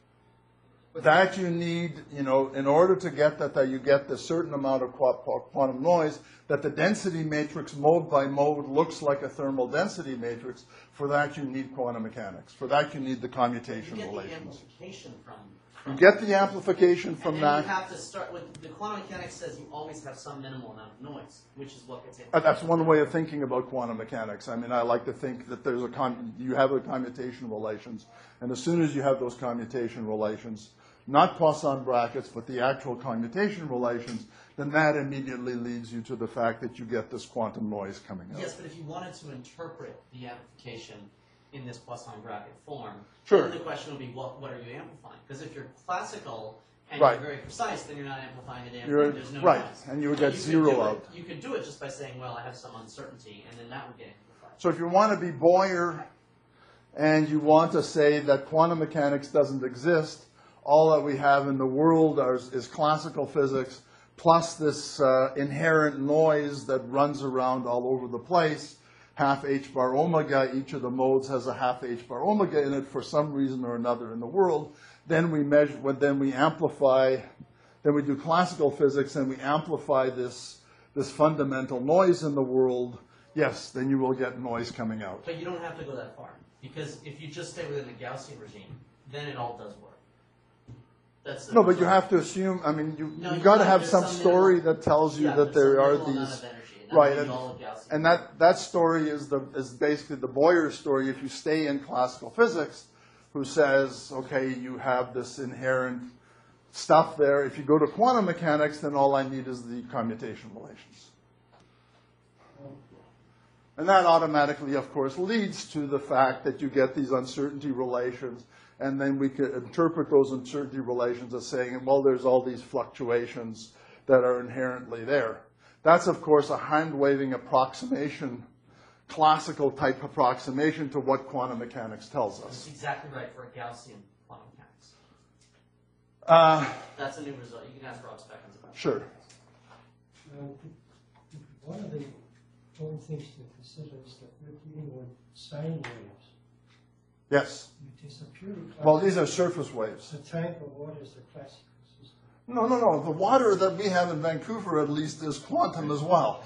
A: That you need, you know, in order to get that, that you get the certain amount of quantum noise, that the density matrix mode by mode looks like a thermal density matrix. For that, you need quantum mechanics. For that, you need the commutation
C: You get the
A: relations.
C: amplification from.
A: You get the amplification from
C: and then
A: that.
C: you have to start with the quantum mechanics says you always have some minimal amount of noise, which is what gets
A: Uh, That's one way of thinking about quantum mechanics. I mean, I like to think that there's a com- you have the commutation relations, and as soon as you have those commutation relations, not Poisson brackets, but the actual commutation relations, then that immediately leads you to the fact that you get this quantum noise coming out.
C: Yes, but if you wanted to interpret the amplification in this Poisson bracket form,
A: Sure.
C: then the question would be, what, what are you amplifying? Because if you're classical and
A: Right.
C: you're very precise, then you're not amplifying a damn
A: You're-
C: thing. There's no
A: right,
C: noise.
A: and you would
C: So
A: get
C: could
A: zero
C: do it-
A: out.
C: You could do it just by saying, well, I have some uncertainty, and then that would get amplified.
A: So if you want to be Boyer and you want to say that quantum mechanics doesn't exist, all that we have in the world are, is classical physics plus this uh, inherent noise that runs around all over the place, half h bar omega. Each of the modes has a half h bar omega in it for some reason or another in the world. Then we measure, then we amplify, then we do classical physics and we amplify this, this fundamental noise in the world. Yes, then you will get noise coming out.
C: But you don't have to go that far, because if you just stay within the Gaussian regime, then it all does work. That's the
A: No, but you have to assume, I mean, you,
C: No,
A: you
C: you
A: got to
C: gotta-
A: have
C: there's
A: some
C: some
A: story
C: minimal-
A: that tells you
C: Yeah,
A: that
C: there's
A: there
C: some
A: are
C: minimal amount
A: these,
C: of energy, and that
A: right,
C: would be
A: and,
C: all of Gaussian.
A: and that, that story is the, is basically the Boyer story if you stay in classical physics, who says, okay, you have this inherent stuff there. If you go to quantum mechanics, then all I need is the commutation relations. And that automatically, of course, leads to the fact that you get these uncertainty relations, and then we could interpret those uncertainty relations as saying, well, there's all these fluctuations that are inherently there. That's, of course, a hand-waving approximation, classical type approximation to what quantum mechanics tells
C: That's
A: us.
C: exactly right for a Gaussian quantum mechanics.
A: Uh,
C: That's a new result. You can ask Rob Speckens about it.
A: sure.
B: Um, one of the important things to consider is that we're dealing with sine waves.
A: Yes.
B: It is a purely
A: Well, these are surface waves.
B: the tank of water is the classical system.
A: No, no, no. The water that we have in Vancouver, at least, is quantum as well.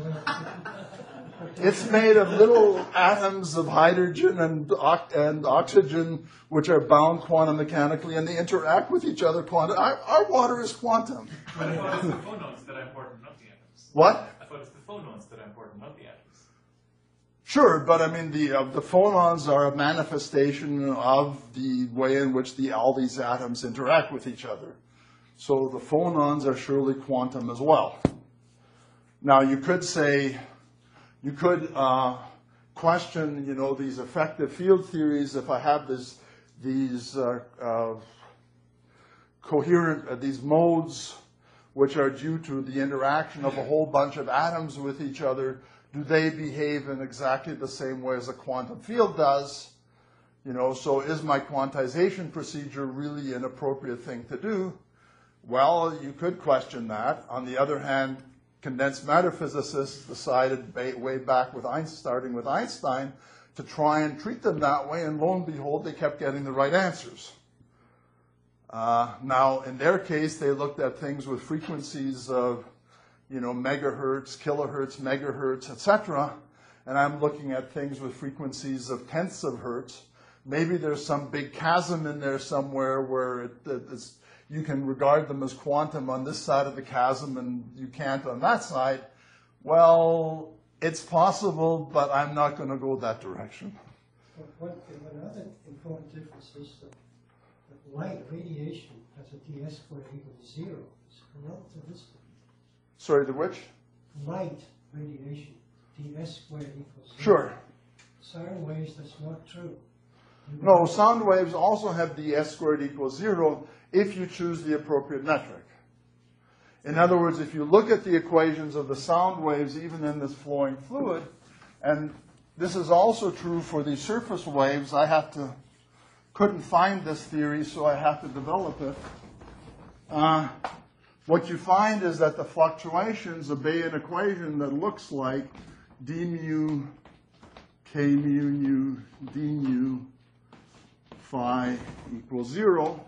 A: It's made of little atoms of hydrogen and, ox- and oxygen, which are bound quantum mechanically, and they interact with each other quantum. Our, our water is quantum.
H: But I thought it's the phonons that are important, not the atoms.
A: What?
H: I thought it's the phonons that are important, not the atoms.
A: Sure, but I mean, the, uh, the phonons are a manifestation of the way in which the, all these atoms interact with each other. So the phonons are surely quantum as well. Now, you could say, you could uh, question, you know, these effective field theories if I have this, these uh, uh, coherent, uh, these modes which are due to the interaction of a whole bunch of atoms with each other. Do they behave in exactly the same way as a quantum field does? You know, so is my quantization procedure really an appropriate thing to do? Well, you could question that. On the other hand, condensed matter physicists decided way back with Einstein, starting with Einstein, to try and treat them that way, and lo and behold, they kept getting the right answers. Uh, now, in their case, they looked at things with frequencies of, you know, megahertz, kilohertz, megahertz, et cetera, and I'm looking at things with frequencies of tenths of hertz. Maybe there's some big chasm in there somewhere where it, it's, you can regard them as quantum on this side of the chasm and you can't on that side. Well, it's possible, but I'm not going to go that direction.
B: But one, another important difference is that, that light radiation has a ds squared equal to zero. It's relativistic.
A: Sorry, the which?
B: Light radiation, ds squared equals zero.
A: Sure.
B: Sine waves, that's not true. You
A: No, sound waves also have ds squared equals zero if you choose the appropriate metric. In other words, if you look at the equations of the sound waves, even in this flowing fluid, and this is also true for the surface waves, I have to, couldn't find this theory, so I have to develop it. Uh, what you find is that the fluctuations obey an equation that looks like d mu, k mu nu, d mu, phi equals zero,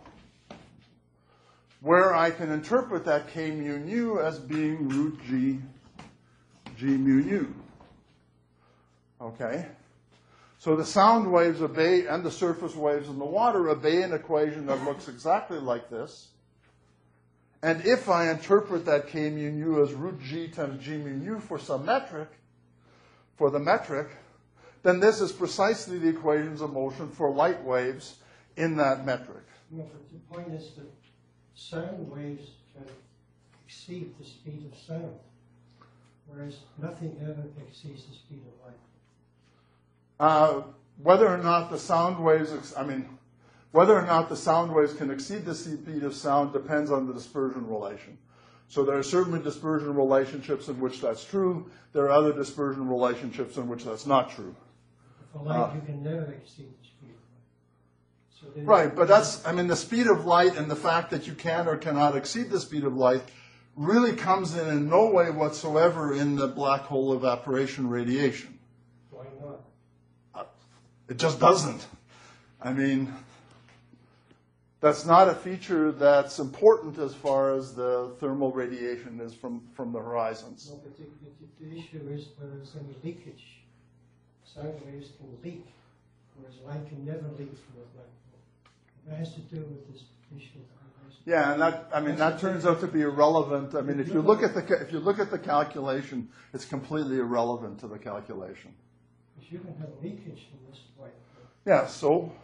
A: where I can interpret that k mu nu as being root g, g mu nu. Okay? So the sound waves obey, and the surface waves in the water obey an equation that looks exactly like this. And if I interpret that k mu nu as root g times g mu nu for some metric, for the metric, then this is precisely the equations of motion for light waves in that metric.
B: No, but the point is that sound waves can exceed the speed of sound, whereas nothing ever exceeds the speed of light.
A: Uh, whether or not the sound waves, ex- I mean, whether or not the sound waves can exceed the speed of sound depends on the dispersion relation. So there are certainly dispersion relationships in which that's true. There are other dispersion relationships in which that's not true.
B: For light,
A: Uh,
B: you can never exceed the speed of light. So then
A: Right, but that's, I mean, the speed of light and the fact that you can or cannot exceed the speed of light really comes in in no way whatsoever in the black hole evaporation radiation.
B: Why not?
A: It just doesn't. I mean, that's not a feature that's important as far as the thermal radiation is from, from the horizons.
B: No, but the, the, the issue is whether there's any leakage. Sound waves can leak, whereas light can never leak from a black hole. It has to do with this issue.
A: Yeah, and that, I mean, that turns out to be irrelevant. I mean, if you look at the, ca- if you look at the calculation, it's completely irrelevant to the calculation.
B: Because you can have leakage in this white hole.
A: Yeah, so,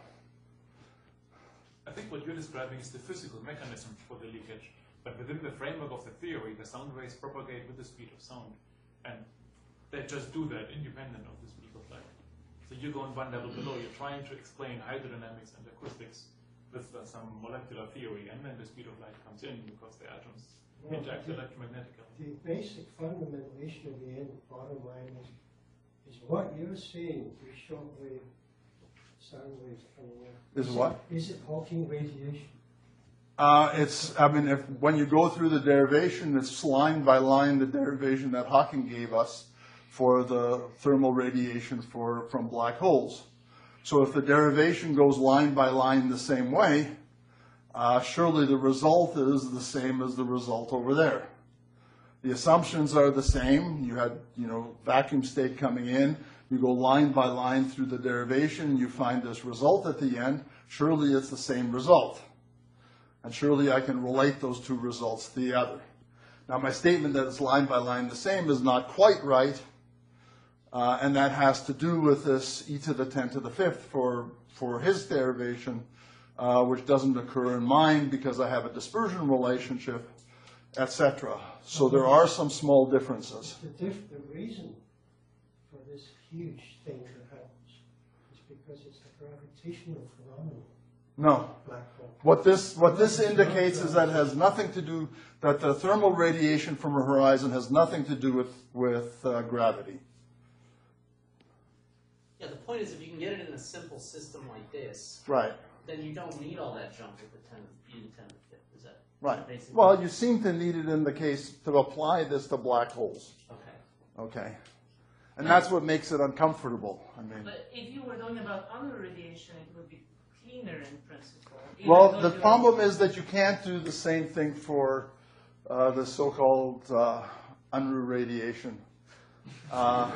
H: I think what you're describing is the physical mechanism for the leakage, but within the framework of the theory, the sound waves propagate with the speed of sound, and they just do that independent of the speed of light. So you're going one level below, you're trying to explain hydrodynamics and acoustics with uh, some molecular theory, and then the speed of light comes in because the atoms
B: No,
H: interact
B: the-
H: electromagnetically.
B: The basic fundamental issue in the end, bottom line is, is what you're seeing, the short wave, sound waves coming in.
A: is what?
B: Is it Hawking radiation?
A: Uh, it's, I mean, if, when you go through the derivation, it's line by line the derivation that Hawking gave us for the thermal radiation for, from black holes. So if the derivation goes line by line the same way, uh, surely the result is the same as the result over there. The assumptions are the same. You had, you know, vacuum state coming in. You go line by line through the derivation. You find this result at the end. Surely it's the same result. And surely I can relate those two results to the other. Now, my statement that it's line by line the same is not quite right. Uh, and that has to do with this e to the ten to the fifth for, for his derivation, uh, which doesn't occur in mine because I have a dispersion relationship, et cetera. So there are some small differences.
B: The, diff the reason for this huge thing that happens is because it's a gravitational phenomenon.
A: No.
B: Black hole.
A: What this, what this indicates is that it has nothing to do, that the thermal radiation from a horizon has nothing to do with, with uh, gravity.
C: Yeah, the point is if you can get it in a simple system like this,
A: Right.
C: then you don't need all that jump with the ten, e to the ten to the fifth. Is that
A: Right.
C: basically?
A: Well, you seem to need it in the case to apply this to black holes.
C: Okay.
A: Okay. And that's what makes it uncomfortable. I mean,
I: But if you were talking about under radiation, it would be cleaner in principle. even
A: well,
I: though
A: the
I: you-
A: problem is that you can't do the same thing for uh, the so-called uh, Unruh radiation. Uh,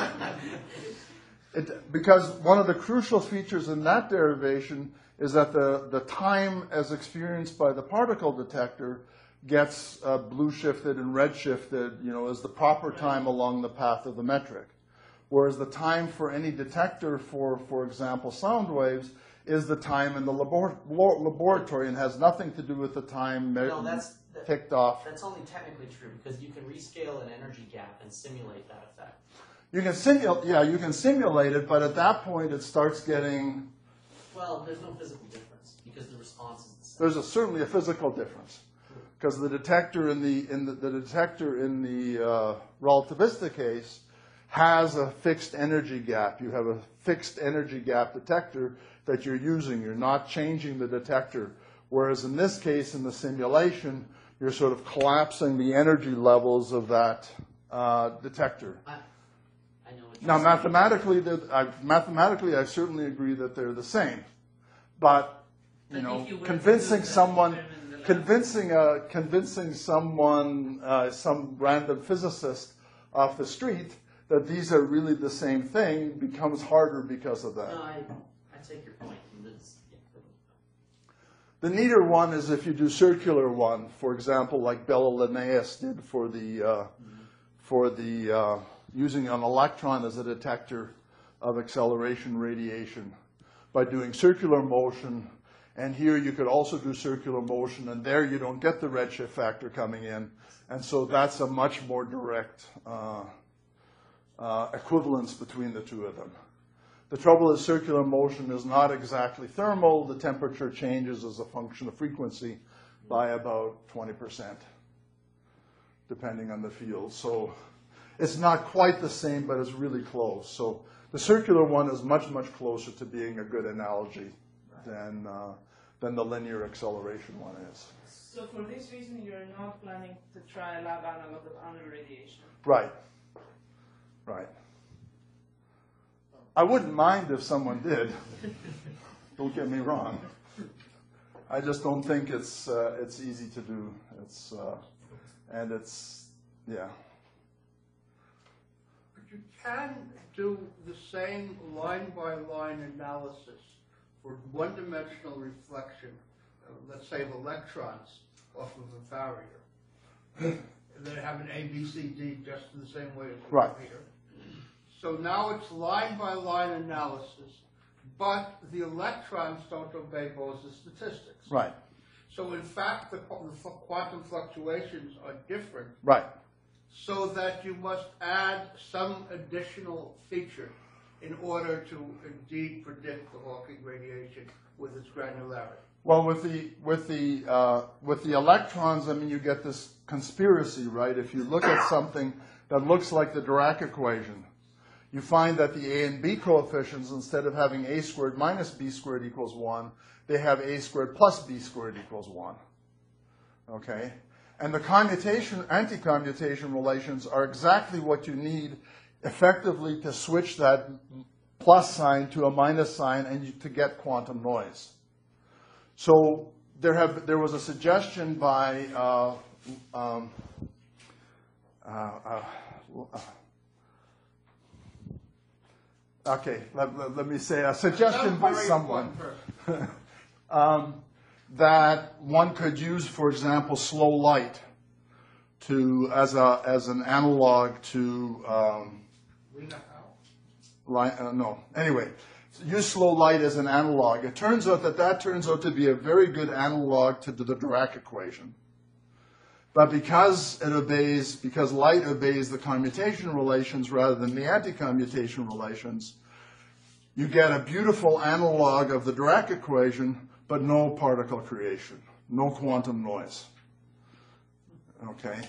A: it, because one of the crucial features in that derivation is that the, the time as experienced by the particle detector gets uh, blue shifted and red shifted, you know, as the proper time along the path of the metric. Whereas the time for any detector for, for example, sound waves is the time in the labor laboratory and has nothing to do with the time
C: No, that's that,
A: ticked off.
C: That's only technically true because you can rescale an energy gap and simulate that effect.
A: You can simulate, yeah, you can simulate it, but at that point it starts getting.
C: Well, there's no physical difference because the response is the same.
A: There's a, certainly a physical difference because the detector in the in the, the detector in the uh, relativistic case has a fixed energy gap. You have a fixed energy gap detector that you're using. You're not changing the detector. Whereas in this case, in the simulation, you're sort of collapsing the energy levels of that uh, detector.
C: I, I know what you're
A: Now,
C: saying.
A: mathematically, I, mathematically, I certainly agree that they're the same. But, you
I: But
A: know,
I: if you were to
A: convincing
I: do that
A: someone,
I: determine the lab-
A: convincing, uh, convincing someone, uh, some random physicist off the street that these are really the same thing becomes harder because of that.
C: No, I, I take your point. It's, yeah.
A: The neater one is if you do circular one, for example, like Bella Linnaeus did for the, uh, for the uh, using an electron as a detector of acceleration radiation by doing circular motion. And here you could also do circular motion, and there you don't get the redshift factor coming in. And so that's a much more direct uh, uh, equivalence between the two of them. The trouble is circular motion is not exactly thermal. The temperature changes as a function of frequency by about twenty percent, depending on the field. So it's not quite the same, but it's really close. So the circular one is much, much closer to being a good analogy than, uh, than the linear acceleration one is.
I: So for this reason, you're not planning to try a lab analog of under radiation.
A: Right. Right. I wouldn't mind if someone did. Don't get me wrong. I just don't think it's uh, it's easy to do. It's uh, and it's yeah.
G: But you can do the same line-by-line analysis for one-dimensional reflection, uh, let's say of electrons off of a barrier. They have an A, B, C, D just in the same way as we
A: Right.
G: have here. So now it's line-by-line analysis, but the electrons don't obey Bose's statistics.
A: Right.
G: So in fact, the, qu- the quantum fluctuations are different,
A: Right.
G: so that you must add some additional feature in order to indeed predict the Hawking radiation with its granularity.
A: Well, with the with the uh, with the electrons, I mean, you get this conspiracy, right? If you look at something that looks like the Dirac equation, you find that the A and B coefficients, instead of having A squared minus B squared equals one, they have A squared plus B squared equals one. okay? And the commutation, anti-commutation relations are exactly what you need effectively to switch that plus sign to a minus sign and you, to get quantum noise. So there, have, there was a suggestion by uh, um, uh, uh, uh, okay, let, let, let me say a suggestion by someone um, that one could use, for example, slow light to as a as an analog to um, light, uh, no. Anyway, use slow light as an analog. It turns out that that turns out to be a very good analog to the Dirac equation. But because it obeys, because light obeys the commutation relations rather than the anti-commutation relations, you get a beautiful analog of the Dirac equation, but no particle creation, no quantum noise. Okay?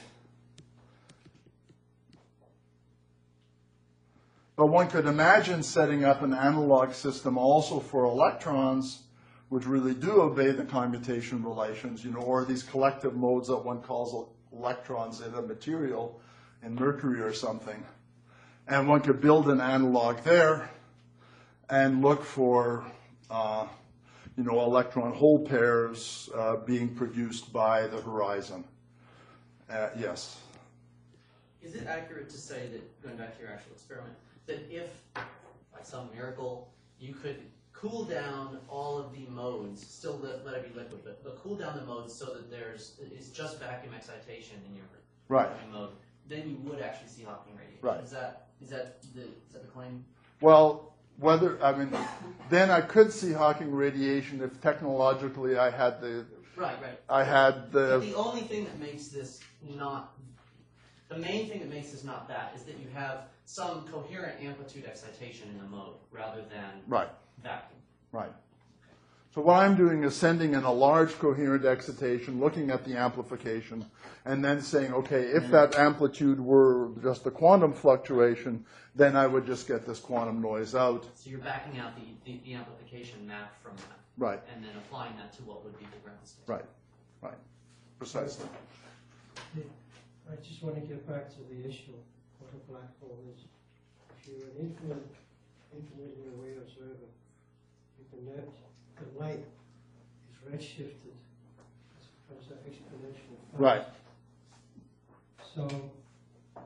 A: But one could imagine setting up an analog system also for electrons, which really do obey the commutation relations, you know, or these collective modes that one calls electrons in a material, in mercury or something. And one could build an analog there and look for, uh, you know, electron hole pairs uh, being produced by the horizon. Uh, yes?
C: Is it accurate to say that, going back to your actual experiment, that if, by some miracle, you could cool down all of the modes, still let, let it be liquid, but, but cool down the modes so that there's it's just vacuum excitation in your
A: right.
C: mode, then you would actually see Hawking radiation.
A: Right.
C: Is that is that the is that the claim?
A: Well, whether I mean, then I could see Hawking radiation if technologically I had the
C: right, right.
A: I had the.
C: But the only thing that makes this not the main thing that makes this not that is that you have some coherent amplitude excitation in the mode rather than
A: right.
C: vacuum.
A: Right. So what I'm doing is sending in a large coherent excitation, looking at the amplification, and then saying, okay, if that amplitude were just a quantum fluctuation, then I would just get this quantum noise out.
C: So you're backing out the, the, the amplification map from that.
A: Right.
C: And then applying that to what would be the ground state.
A: Right. Right. Precisely.
B: I just want to get back to the issue of what a black hole is. If you're an infinite, infinitely aware observer, you can note the light is redshifted as opposed to exponential.
A: Right.
B: So uh,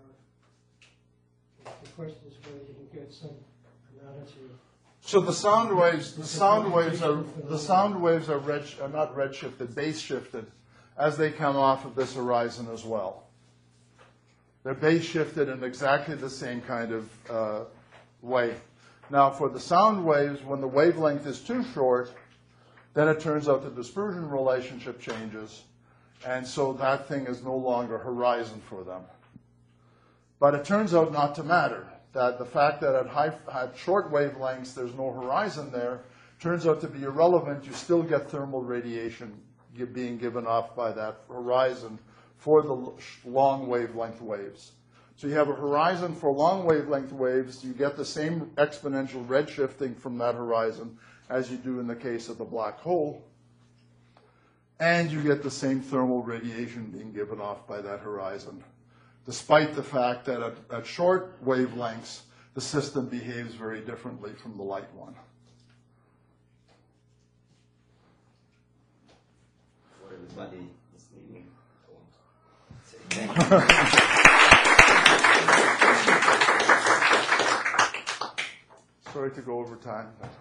B: the question is whether you can get some analogy of.
A: So the sound waves, the sound waves are the sound waves are red, are not redshifted, base shifted, as they come off of this horizon as well. They're base shifted in exactly the same kind of uh, way. Now, for the sound waves, when the wavelength is too short, then it turns out the dispersion relationship changes, and so that thing is no longer horizon for them. But it turns out not to matter, that the fact that at, high, at short wavelengths there's no horizon there turns out to be irrelevant. You still get thermal radiation being given off by that horizon for the long wavelength waves. So you have a horizon for long wavelength waves. You get the same exponential redshifting from that horizon as you do in the case of the black hole. And you get the same thermal radiation being given off by that horizon, despite the fact that at, at short wavelengths, the system behaves very differently from the light one.
J: For everybody listening.
A: Sorry to go over time.